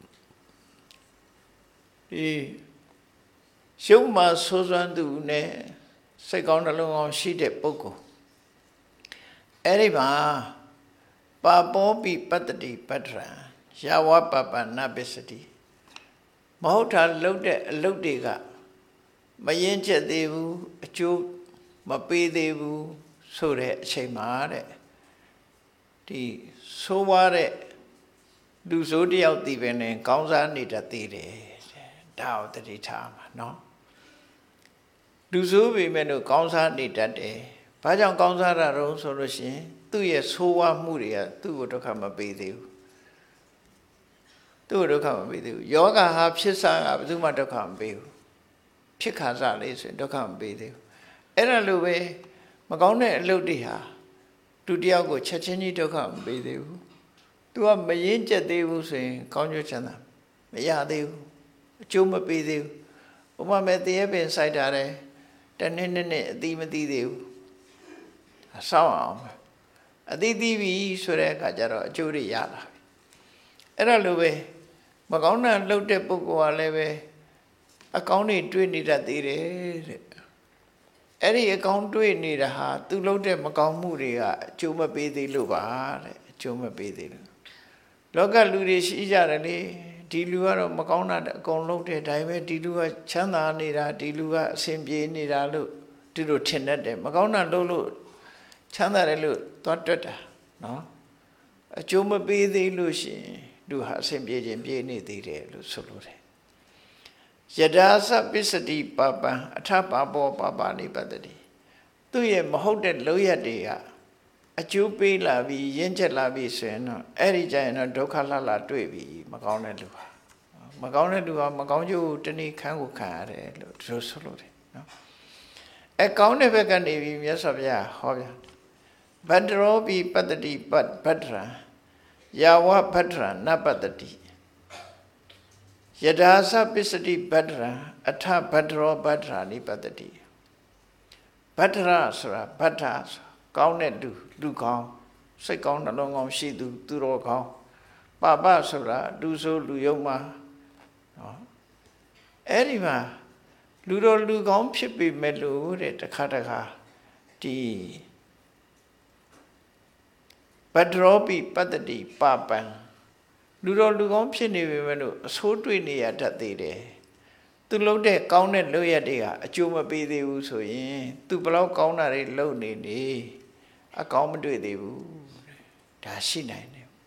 ဒီရှုံးမှဆိုးစွမ်းသူနဲ့စိတ်ကောင်းနှလုံးကောင်းရှိတဲ့ပုဂ္ဂိုလ်အဲ့ဒီမှာပါပောပိပတ္တိပတ္ထရယာဝပပနပစ္စတိမဟုတ်တာလှုပ်တဲ့အလုပ်တွေကမရင်ကျက်သေးဘူးအကျိုးမပေးသေးဘူးဆိုတဲ့အချိန်မှာတဲ့ဒီဆိုးွားတဲ့လူဆိုးတယောက်တည်ပဲနဲ့ကောင်းစားနေတတ်သေးတယ်ဒါကိုတတိထားမှာနော်လူဆိုးပေမဲ့လို့ကောင်းစားနေတတ်တယ်ဘာကြောင့်ကောင်းစားတာတော့ဆိုလို့ရှိရင်သူ့ရဲ့ဆိုးဝါးမှုတွေကသူ့ကိုဒုက္ခမပေးသေးဘူးသူ့ကိုဒုက္ခမပေးသေးဘူးယောဂဟာဖြစ်စားကဘယ်သူမှဒုက္ခမပေးဘူးဖြစ်ခါစားလေးဆိုရင်ဒုက္ခမပေးသေးဘူးအဲ့ဒါလိုပဲမကောင်းတဲ့အလုပ်တွေဟာသူတယောက်ကိုချက်ချင်းကြီးဒုက္ခမပေးသေးဘူးသူကမရင်ကျက်သေးဘူးဆိုရင်ကောင်းကျိုးချမ်းသာမရသေးဘူးအကျိုးမပေးသေးဘူးဥပမာမဲ့တရေပင်စိုက်တာတယ်တနေ့နေ့နဲ့အတိမသိသေးဘူးအဆောင်အောင်အတိသိပြီဆိုတဲ့အခါကျတော့အကျိုးတွေရလာပြီအဲ့ဒါလိုပဲမကောင်းတာလှုပ်တဲ့ပုဂ္ဂိုလ်ကလည်းပဲအကောင်းတွေတွေးနေတတ်သေးတယ်တဲ့အဲ့ဒီအကောင်းတွေးနေတာဟာသူလှုပ်တဲ့မကောင်းမှုတွေကအကျိုးမပေးသေးလို့ပါတဲ့အကျိုးမပေးသေးလို့လောကလူတွေရှိကြတယ်လေဒီလူကတော့မကောင်းတာအကုန်လုပ်တဲ့ဒါပေမဲ့ဒီလူကချမ်းသာနေတာဒီလူကအဆင်ပြေနေတာလို့ဒီလိုထင်တတ်တယ်မကောင်းတာလုပ်လို့ချမ်းသာတယ်လို့သွားတွက်တာနော်အကျိုးမပေးသေးလို့ရှိရင်လူဟာအဆင်ပြေခြင်းပြေနေသေးတယ်လို့ဆိုလိုတယ်ယဒါသပစ္စတိပပံအထပါပောပပါဏိပတ္တိသူရဲ့မဟုတ်တဲ့လောက်ရတွေကအကျိုးပေးလာပြီးရင့်ကျက်လာပြီးဆိုရင်တော့အဲ့ဒီကြရင်တော့ဒုက္ခလှလှတွေ့ပြီမကောင်းတဲ့လူဟာမကောင်းတဲ့လူဟာမကောင်းကျိုးတနည်းခန်းကိုခံရတယ်လို့ဒီလိုဆိုလို့တယ်နော်အဲကောင်းတဲ့ဘက်ကနေပြီးမြတ်စွာဘုရားဟောပြဗတ္တရောပိပတ္တိပတ္ဗတ္တရာယာဝဗတ္တရာနပတ္တိယဒါသပစ္စတိဗတ္တရာအထဗတ္တရောဗတ္တရာနိပတ္တိဗတ္တရာဆိုတာဗတ္တာကောင်းတဲ့လူလူကောင်းစိတ်ကောင်းနှလုံးကောင်းရှိသူသူတော်ကောင်းပပဆိုတာလူဆိုလူယုံမှာနော်အဲ့ဒီမှာလူတော်လူကောင်းဖြစ်ပေမဲ့လို့တဲ့တခါတခါဒီဗ Badropi Patati Papan Ludo Lugon Pini so twinny at the to load the counter loyadia, a chuma be the uso in, to blow counter a lonely, a common with the woo. Dashi nine.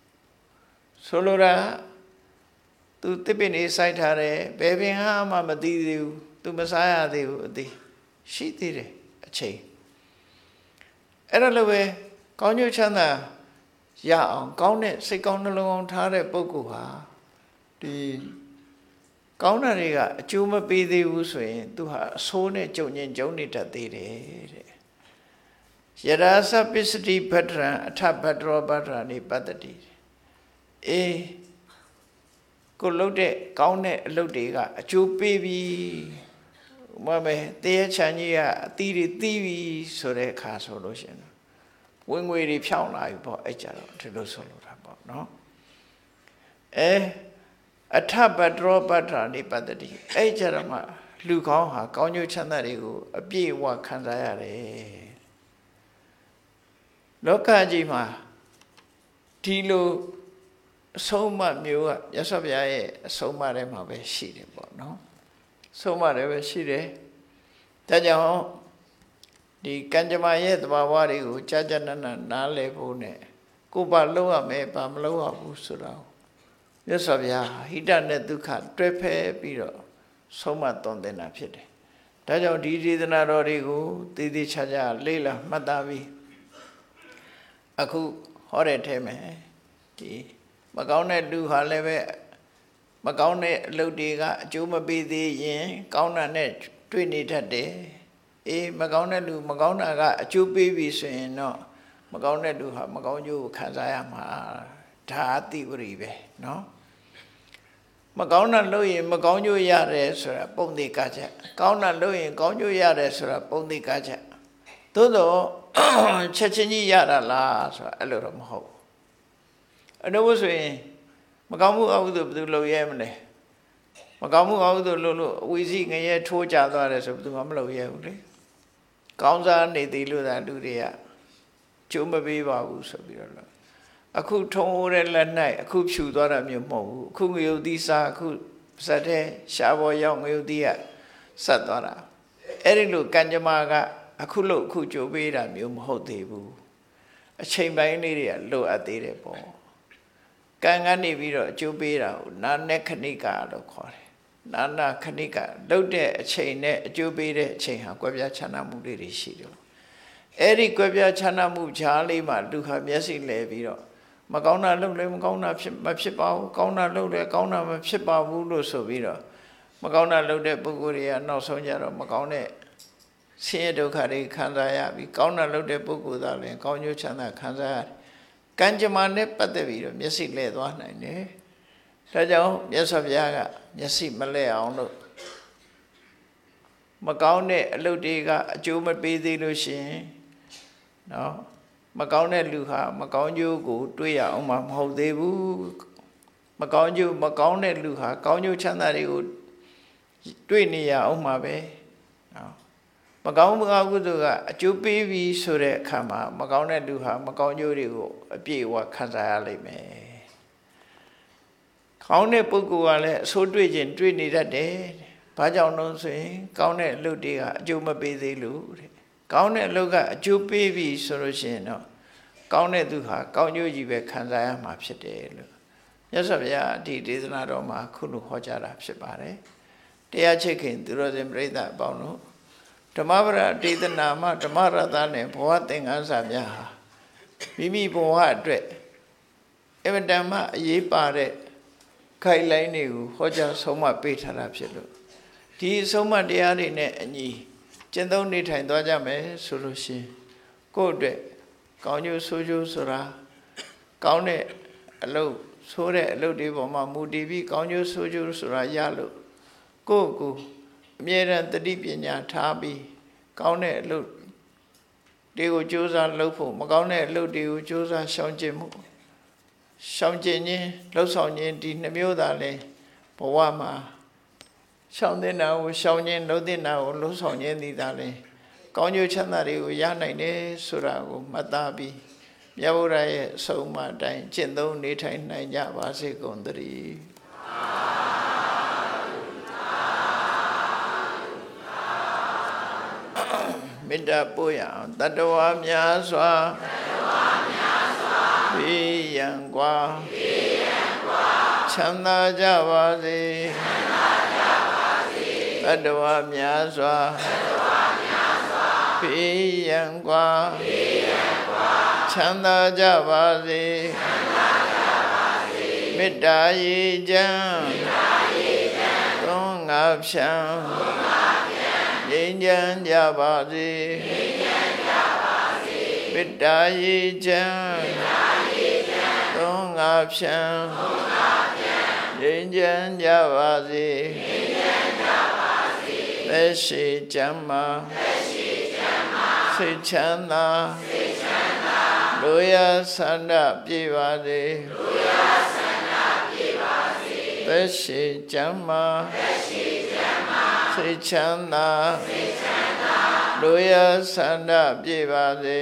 Solora to Tippini side her, baby ham, I'm a didu, to Messiah the she did it, a chain. Eralaway, Conyo Chana, ya, Counter, say counter long tare Bokuha. The Counteriga, Chuma be the Usway, to her Sone Jonian Jonita de Yadasa Pisati Petra, a tap Pedro Batrani Patati. Eh, Colode, Counter Lodiga, a chu baby. Mame, dear Chania, Tiri Tivi, so they cast solution. When we repel like for each other to do solo about, no? Eh, a tap a draw batrani patati, each other, look on her, conyo chanarigo, a bee what can I Loka Jima Tilo so much new, yes, of ya, so much of a sheet about, no? So much of a sheet. Tajaho the Kanjamaya, the Bawari, Chajanana, Nale Bone, Kuba Loa me, Pamloa Busura. Yes, of ya, he done the Duca, Trepe, Piro, so much on the Napide. Tajo Didi the Narorigo, Didi Chaja, Lila, Madavi Aku Horeteme, the Magone do Haleve, Magone Lodiga, Juma be the yen, Kauna net. Twenty day, eh, Magona do Magona got two babies in no Magona do have Magonju Kazayama Tati Uribe, no Magona Louis, Magonju Yares or a Pondi Kaja, Kauna Louis, Gonju Yares or a Pondi Kaja. Todo Checheni Yara la, so a little ho. And there was a Magamu out of the Loyemle. Magamu out the Lulu, we sing a year two jathars of the Mamlo Yavli. Kaunza ne the Luda Ludia. Chumba Viva Usa Virala. A cool tone and night, a cool shoot on a mo, Kungyo Disa, cool Sate, Shavo Young Udia, Satana. Erilu Kanjamaga, a kulo kujo Vida Mum Hotebu. A chamber in area low at the repo. Kangani Viro, Jubira, Nana lo Kore. Nana Kanika, load a chain, a Jubira chain, Guavia Chana Mudi Shido. Eri Guavia Chana Mu Charlie, ma do have Yassi Leviro. Magona look them Gona Mapsipa, Gona load a Gona Mapsipa Vulu Soviro. Magona load a Buguria, no Sonjaro, Magone. Siedo Kari Kanzaya, we Gona load a Bugudal and Konyo Chana Kanzaya. Kanjamane Pataviro, Yassi led one night. Tajo, yes of Yaga, Yassi Malay on look. Magone Ludiga, Juma be the Lucian. No. Magone Luha, Magonju go, Tuya, Oma Hodebu, Magonju, Magone Luha, Konyo Chanari, Twinia, Oma Bay. No. Magamuga, Jupi V Sure Kama, Magone Luha, Magonju, a bee what Kazali me. Kaune Puguale, so dwigin, twinny that day. Pajan no say, Kaune Ludia, Juma be the Lud. Kaune Luga, Jupi V Sorosino. Kaune Duha, Kaunu Jive Kanzaya Mapsete. Yes, of ya, did is not Roma, Kunu Hojara Separe. They are checking the Rosem Breda Bono. Tomorrow did the Nama, tomorrow than Poating Ansabia. Mimi Boa dread. Even Dama ye pare. Kailani, Hoja Soma Peter Absolute. Tea Soma Diarine and ye. Gendo need and Dojame, Sulushi. Go de Kaunu Suju Sura. Kaune, allo, Sore, allo Divoma, Mudivi, Kaunu Suju Sura Yalu. Go go. Mira the Dipiana Tabi. Kaune, look. Deo Josa Lopo, Magone, lo Deo Josa Shanjimu. Shanjin, Losonin, Dinamudale, Poama. Shandina, Shanin, Lodina, Losonin, the Dale. Konyo Chanari, Yanane, Surago, Matabi. မြတ်ဗုဒ္ဓရဲ့အဆုံးအမအတိုင်းကျင့်သုံးနေထိုင်နိုင်ကြပါစေကုန်သတည်းမေတ္တာပို့ရအောင်တတ္တဝါများစွာဘေးရန်ကွာချမ်းသာကြပါစေတတ္တဝါများစွာဘေးရန်ကွာချမ်းသာကြပါစေမေတ္တာရေချမ်းသုံးငါဖြံငြိမ်းချမ်းကြပါစေမေတ္တာရေချမ်းသုံးငါဖြံငြိမ်းချမ်းကြပါစေသက်ရှိချမ်းသာစိတ်ချမ်းသာလူရဆန္ဒပြေပါစေသက်ရှိချမ်းသာစိတ်ချမ်းသာလူရဆန္ဒပြေပါစေ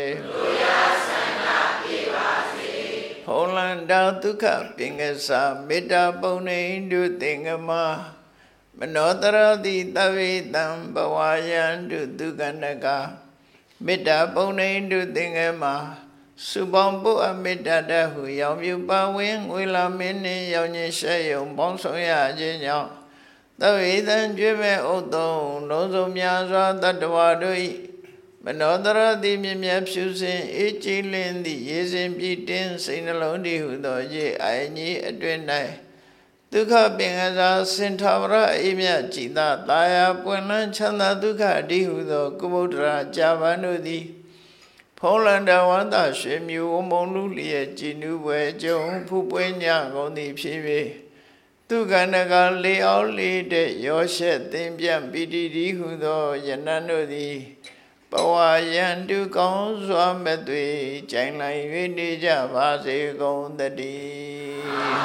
ဖုံးလန္တာဒုက္ခပင်ကစားမေတ္တာပုံနေတုသင်္ကမမနောတရတိတဝိတံဘဝယံတုဒုက္ခနကမေတ္တာပုံနေတုသင်္ကမစုပေါင်းပုအမေတ္တာတဟုရောင်မြူပါဝင်ငွေလာမင်းနှင့်ရောင်ညင်ရှဲယုံပေါင်းဆောင်ရခြင်းကြောင့်သဝိတံကျွေးမဲ့ဥတ္တုံလုံးစုံများစွာတတ္တဝါတို့၏မနောတရတိမြင်မြတ်ဖြူစင်အေးကြည်လင်းသည့်ရေစင်ပြည့်တင်းစိတ်နှလုံးတည်ဟုသောရေအိုင်ကြီးအတွင်၌ဒုက္ခပင်ကစားစင်ထာဝရအိမြတ်ကြည်သာတာယာပွင့်လန်းချမ်းသာဒုက္ခအတိဟုသောကုဗုဒ္ဓရာကြာပန်တို့သည်ဖုံးလန္တဝန္တရွှေမြူဝမုံလူလျက်ကြည်နူးပွဲကြုံဖူးပွဲညကုန်သည်ဖြစ်၍သူကဏကလေအောင်လေးတဲ့ရောရှက်သင်ပြန့်ပီတိတိဟုသောယနန်တို့သည်ဘဝယံတုကောင်းစွာမဲ့သွေကြိုင်လိုက်၍နေကြပါစေကုန်သတည်း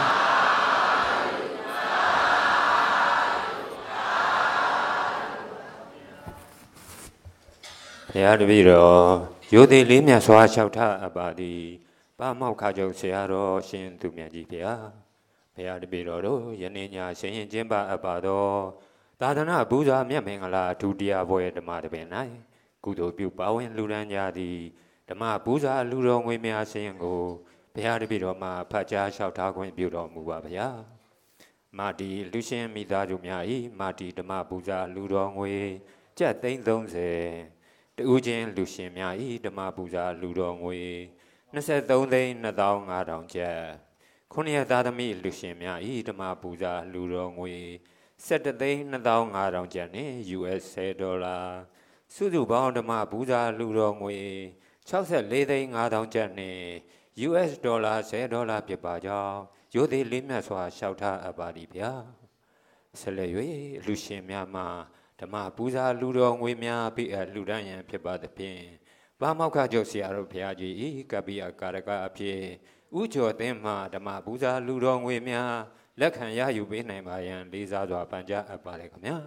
ဘုရားတပည့်တော်ရိုသေလေးမြတ်စွာလျှောက်ထားအပ်ပါသည်ပါမောက္ခချုပ်ဆရာတော်ရှင်သူမြတ်ကြီးဖေဟာဘုရားတပည့်တော်တို့ယနေ့ညရှင်ရင်ကျင်းပအပ်ပါသောသာသနာပူဇာမြတ်မင်္ဂလာဒုတိယဘွယ်ဓမ္မတပင်၌ကုသိုလ်ပြုပါဝင်လူရန်ကြသည်ဓမ္မပူဇာလူတော်ငွေများရှင်ကိုဘုရားတပည့်တော်မှာဖတ်ကြားလျှောက်ထားခွင့်ပြုတော်မူပါဗျာမာတီလူရှင်မိသားစုများ၏မာတီဓမ္မပူဇာလူတော်ငွေကျပ်သိန်းသုံးဆယ်တူးချင်းလူရှင်များ၏ဓမ္မပူဇာလူတော်ငွေနှစ်ဆသုံးသိန်းနှစ်သောင်းငါးထောင်ကျပ်ခုနှစ်ရသားသမီးလူရှင်များ၏ဓမ္မပူဇာလူတော်ငွေဆယ်တသိန်းနှစ်သောင်းငါးထောင်ကျပ်နှင့် ယူ အက်စ် ဆယ်ဒေါ်လာစုစုပေါင်းဓမ္မပူဇာလူတော်ငွေ၆၄သိန်းငါးထောင်ကျပ်နှင့် ယူ အက်စ် ဒေါ်လာဆယ်ဒေါ်လာဖြစ်ပါကြောင်းရိုသေလေးမြတ်စွာလျှောက်ထားအပ်ပါသည်ဗျာဆက်လက်၍လူရှင်များမှဓမ္မပူဇာလူတော်ငွေများပေးအပ်လူဒန်းရန်ဖြစ်ပါသဖြင့်ဘာမောက္ခချုပ်ဆရာတော်ဘုရားကြီးဤကပ္ပိယကာရကအဖြစ်ဥကျော်သင်းမှဓမ္မပူဇာလူတော်ငွေများလက်ခံရယူပေးနိုင်ပါရန်လေးစားစွာပန်ကြားအပ်ပါတယ်ခင်ဗျာ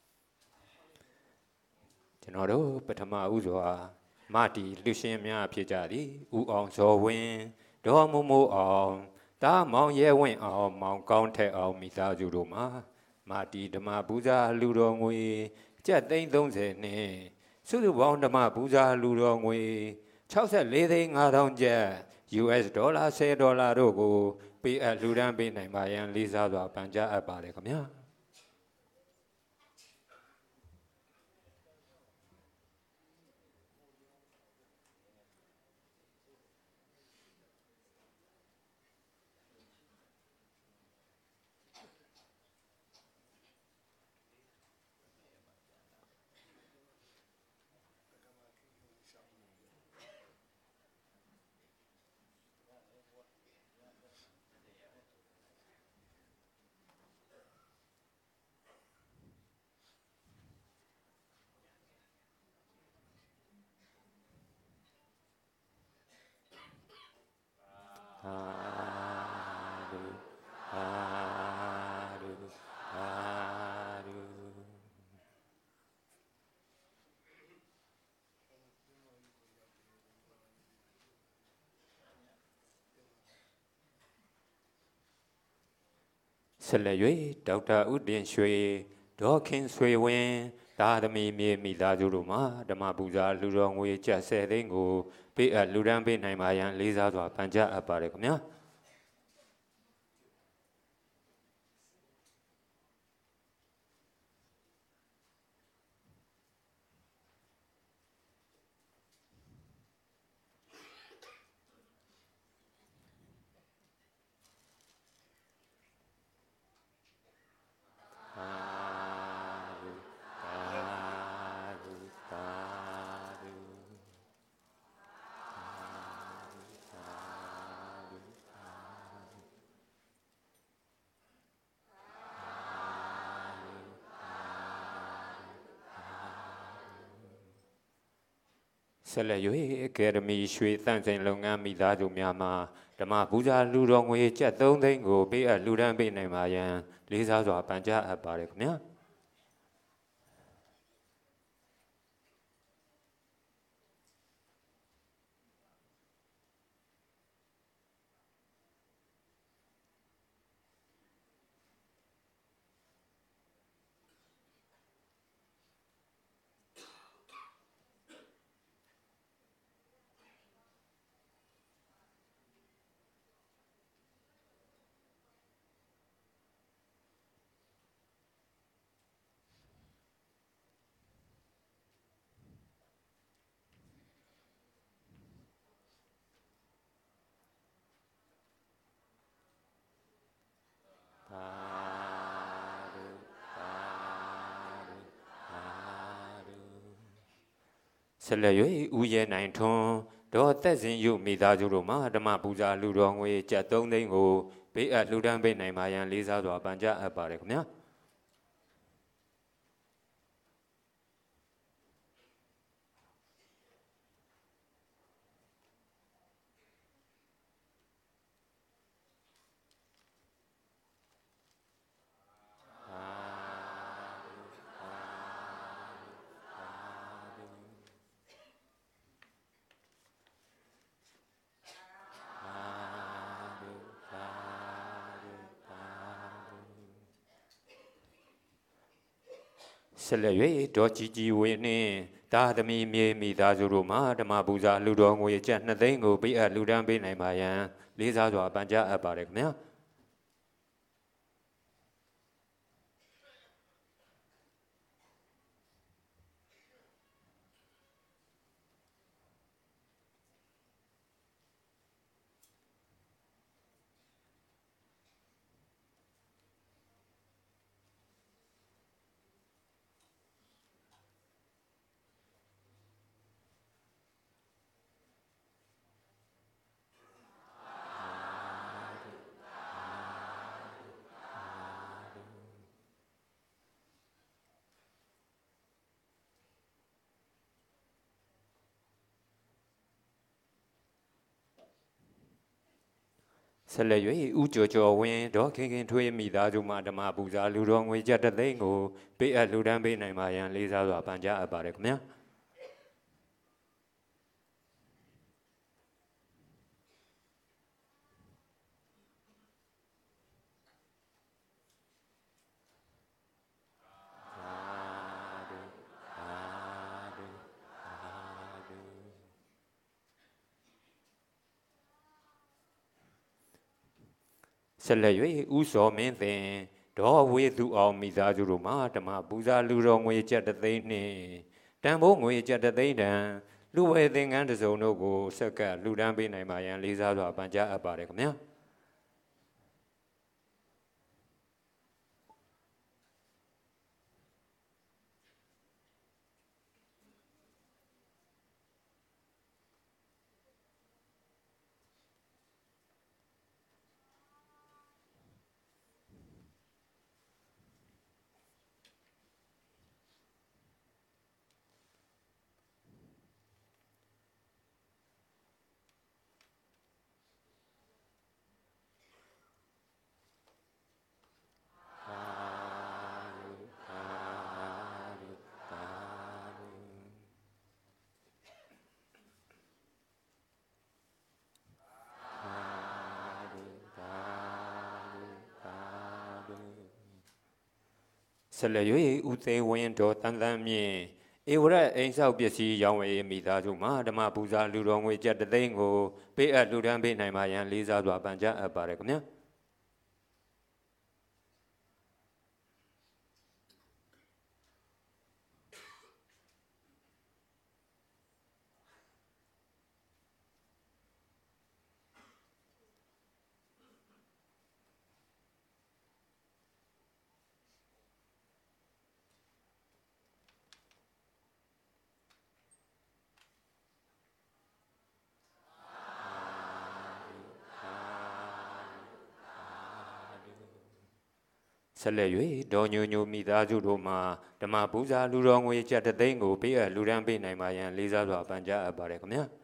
ကျွန်တော်တို့ပထမဥစွာမတီလူရှင်များဖြစ်ကြသည်ဥအောင်ဇော်ဝင်းဒေါ်မိုးမိုးအောင်တာမောင်ရဲဝင်းအောင်မောင်ကောင်းထက်အောင်မိသားစုတို့မှာမာတီဓမ္မပူဇာလူတော်ငွေကျပ်သိန်းသုံးဆယ်နှင့်စုစုပေါင်းဓမ္မပူဇာလူတော်ငွေ၆၄သိန်းငါးထောင်ကျပ် ယူ အက်စ် ဒေါ်လာဆယ်ဒေါ်လာတို့ကိုပေးအပ်လူဒန်းပေးနိုင်ပါရန်လေးစားစွာပန်ကြားအပ်ပါတယ်ခင်ဗျာဆက်လက်၍ဒေါက်တာဦးတင်ရွှေဒေါ်ခင်ဆွေဝင်းသာသမီမြေမိသားစုတို့မှဓမ္မပူဇာလူတော်ငွေကျပ်ဆယ်သိန်းကိုပေးအပ်လူဒန်းပေးနိုင်ပါရန်လေးစားစွာပန်ကြားအပ်ပါတယ်ခင်ဗျာဆက်လက်၍အကယ်ဒမီရွှေသန့်စင်လုပ်ငန်းမိသားစုများမှဓမ္မပူဇာလူတော်ငွေကျပ်သုံးသိန်းကိုပေးအပ်လူဒန်းပေးနိုင်ပါရန်လေးစားစွာပန်ကြားအပ်ပါတယ်ခင်ဗျာဆက်လက်၍ဦးရဲနိုင်ထွန်းဒေါ်သက်စင်ယုမိသားစုတို့မှဓမ္မပူဇာလူတော်ငွေကျပ်သုံးသိန်းကိုပေးအပ်လူဒန်းပေးနိုင်ပါရန်လေးစားစွာပန်ကြားအပ်ပါတယ်ခင်ဗျာဆက်လက်၍ဒေါ်ကြည်ကြည်ဝင်းနှင့်သာသမီမြေမိသားစုတို့မှဓမ္မပူဇာလူတော်ငွေကျပ်နှစ်သိန်းကိုပေးအပ်လူဒန်းပေးနိုင်ပါရန်လေးစားစွာပန်ကြားအပ်ပါတယ်ခင်ဗျာဆက်လက်၍ဦးကျော်ကျော်ဝင်းဒေါ်ခင်ခင်ထွေးမိသားစုမှဓမ္မပူဇာလူတော်ငွေကျပ်တစ်သိန်းကိုပေးအပ်လူဒန်းပေးနိုင်ပါရန်လေးစားစွာပန်ကြားအပ်ပါတယ်ခင်ဗျာဆက်လက်၍ဦးစောမင်းသင်ဒေါ်ဝေသူအောင်မိသားစုတို့မှဓမ္မပူဇာလူတော်ငွေကျပ်တစ်သိန်းနှင့်တန်ဖိုးငွေကျပ်တစ်သိန်းတန်လူဝဲသင်္ကန်းတစ်စုံတို့ကိုဆက်ကပ်လူဒန်းပေးနိုင်ပါရန်လေးစားစွာပန်ကြားအပ်ပါတယ်ခင်ဗျာဆက်လက်၍ဦးသိန်းဝင်းတော်တန်တန်မြင့်ဧဝရအိမ်ဆောက်ပစ္စည်းရောင်းဝယ်မိသားစုမှာဓမ္မပူဇာလူတော်ငွေကျပ်တသိန်းကိုပေးအပ်လူဒန်းပေးနိုင်ပါရန်လေးစားစွာပန်ကြားအပ်ပါတယ်ခင်ဗျာဆက်လက်၍ဒေါ်ညိုညိုမိသားစုတို့မှာဓမ္မပူဇာလူတော်ငွေကျပ်တသိန်းကိုပေးအပ်လူဒန်းပေးနိုင်ပါရန်လေးစားစွာပန်ကြားအပ်ပါတယ်ခင်ဗျာ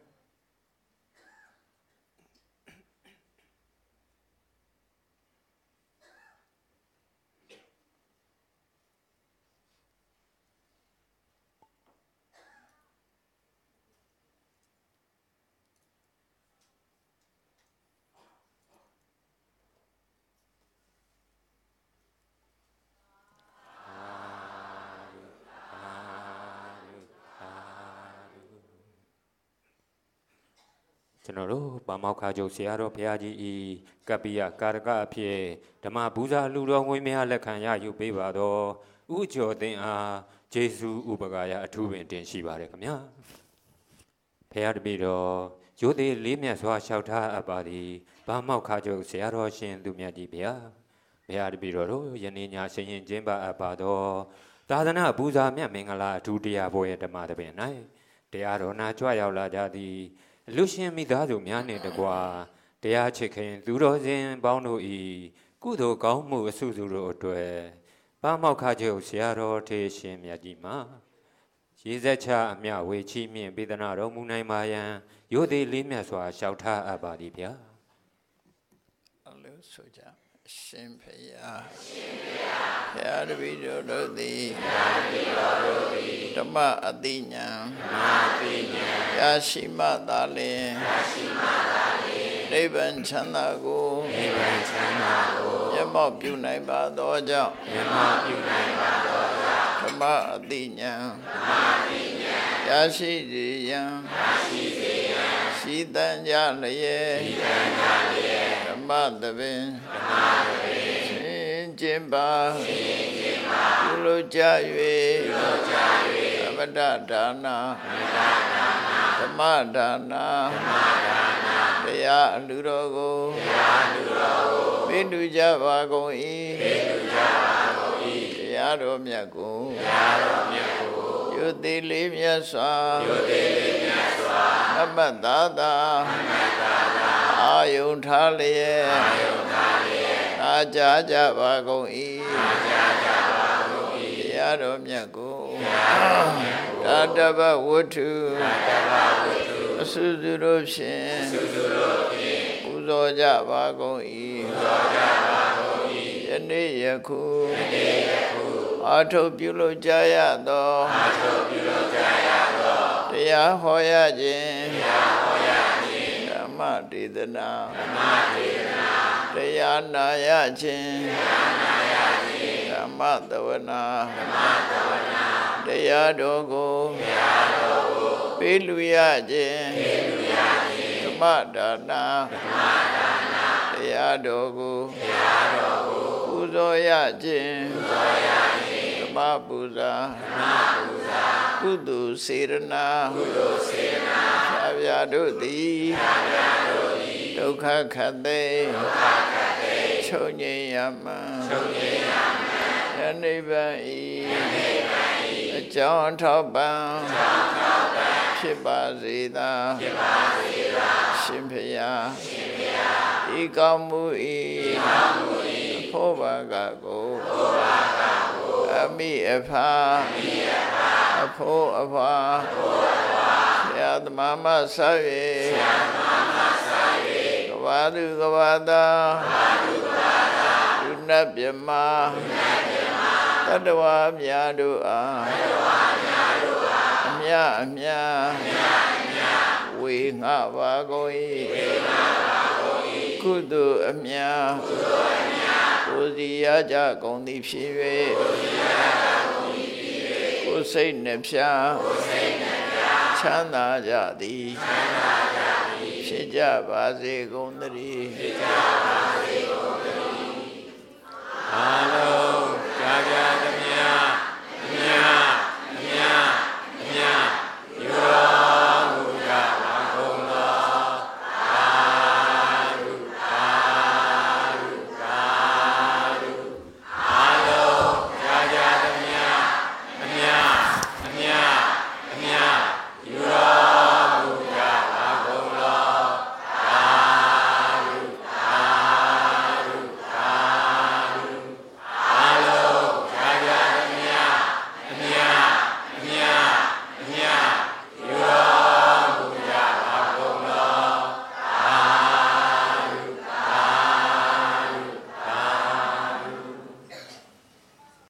ကျွန်တော်တို့ပါမောက္ခချုပ်ဆရာတော်ဘုရားကြီးဤကပ္ပိယကာရကအဖြစ်ဓမ္မပူဇာလူတော်ငွေများလက်ခံရယူပေးပါတော့ဥကျော်သိန်းအားဂျေစုဥပကာယအထူးပင်တင်ရှိပါတယ်ခင်ဗျာဘုရားတပည့်တော်ရိုသေလေးမြတ်စွာလျှောက်ထားအပ်ပါသည်ပါမောက္ခချုပ်ဆရာတော်ရှင်သူမြတ်ကြီးဘုရားဘုရားတပည့်တော်တို့ယနေ့ညရှင်ရင်ကျင်းပအပ်ပါတော့သာသနာပူဇာမြတ်မင်္ဂလာအထူးတရားပွဲဓမ္မတပင်၌တရားတော်နာကြွရောက်လာကြသည်လူရှင်မိသားစုများနှင့်တကွာတရားချစ်ခင်သူတော်စင်ပေါင်းတို့ဤကုသိုလ်ကောင်းမှုအစုစုတို့အတွက်ပါမောက္ခချုပ်ဆရာတော်ထေရှင်မြတ်ကြီးမှာရေစက်ချအမြဝေချီမြင့်ပေးသနာတော်မူနိုင်ပါယံရိုသေလေးမြတ်စွာလျှောက်ထားအပ်ပါသည်ဗျာအလိုဆိုကြရှင်ဖယားရှင်ဖယားဘုရားတပည့်တော်တို့သည်ဘုရားတပည့်တော်တို့သည်ဓမ္မအသိဉာဏ်ဓမ္မအသိဉာဏ်ရရှိမှသာလျှင်ရရှိမှသာလျှင်နိဗ္ဗာန်ချမ်းသာကိုနိဗ္ဗာန်ချမ်းသာကိုမျက်မှောက်ပြုနိုင်ပါသောကြောင့်မျက်မှောက်ပြုနိုင်ပါသောကြောင့်ဓမ္မအသိဉာဏ်ဓမ္မအသိဉာဏ်ရရှိစေရန်ရရှိစေရန်ရှိတန်ကြလျက်ရှိတန်ကြလျက်ဓမ္မသဘင်ဓမ္မသဘင်ရှင်ကျင်ပါရှင်ကျင်ပါပြုလို့ကြ၍ပြုလို့ကြ၍အမတဒါနာအမတဒါနာဓမ္မဒါနာဓမ္မဒါနာတရားအလူတော်ကိုတရားအလူတော်ကိုပေးလူကြပါကုန်၏ပေးလူကြပါကုန်၏တရားတော်မြတ်ကိုတရားတော်မြတ်ကိုယုတိလေးမြတ်စွာယုတိလေးမြတ်စွာအမတသာသာအမတသာသာအာယုန်ထားလျက်အာယုန်ထားလျက်အာကြကြပါကုန်၏အာကြကြပါကုန်၏တရားတော်မြတ်ကိုတရားတော်မြတ်ကိုတတ္တဗဝတ္ထုတတ္တဗဝတ္ထုအစုစုတို့ဖြင့်အစုစုတို့ဖြင့်ပူဇော်ကြပါကုန်၏ပူဇော်ကြပါကုန်၏ယနေ့ယခုယနေ့ယခုအာထုပြုလို့ကြရသောအာထုပြုလို့ကြရသောတရားဟောရခြင်းတရားဟောရခြင်းဓမ္မဒေသနာဓမ္မဒေသနာတရားနာရခြင်းတရားနာရခြင်းဓမ္မသဝနာဓမ္မသဝနာတရားတော်ကိုတရားတော်ကိုပေးလူရခြင်းပေးလူရခြင်းဓမ္မဒါနာဓမ္မဒါနာတရားတော်ကိုတရားတော်ကိုပူဇော်ရခြင်းပူဇော်ရခြင်းဓမ္မပူဇာဓမ္မပူဇာကုသိုလ်စေရနာကုသိုလ်စေရနာဖြာဖြာတို့သည်ဖြာဖြာတို့သည်ဒုက္ခခတ်သိဒုက္ခခတ်သိချုပ်ငြိမ်းရမှန်ချုပ်ငြိမ်းရမှန်နိဗ္ဗာန်ဤနိဗ္ဗာန်ဤအကြောင်းထောက်ပံ့အကြောင်းထောက်ပံ့ဖြစ်ပါစေသာဖြစ်ပါစေသာရှင်ဖျားရှင်ဖျားဤကောင်းမှုဤဤကောင်းမှုဤဖောဘာကကိုဖောဘာကကိုအမိအဖာအမိအဖာအဖိုးအဖာအဖိုးအဖာဆရာသမားမဆာ၍ဆရာသမားမဆာ၍ကဘာသူကဘာသာကဘာသူကဘာသာဒုနတ်မြမဒုနတ်မြမတတ္တဝါများတို့အားတတ္တဝါများတို့အားအမြအမြအမြအမြဝေငှပါကုန်၏ဝေငှပါကုန်၏ ကုကုသိုလ်အမြတ်ကိုယ်စီရကြကုန်သည်ဖြစ်၍ကိုယ်စိတ်နှဖျားချမ်းသာကြသည်ဖြစ်ကြပါစေကုန်သတည်းအာလုံးကြာကြာသမျှမြတ်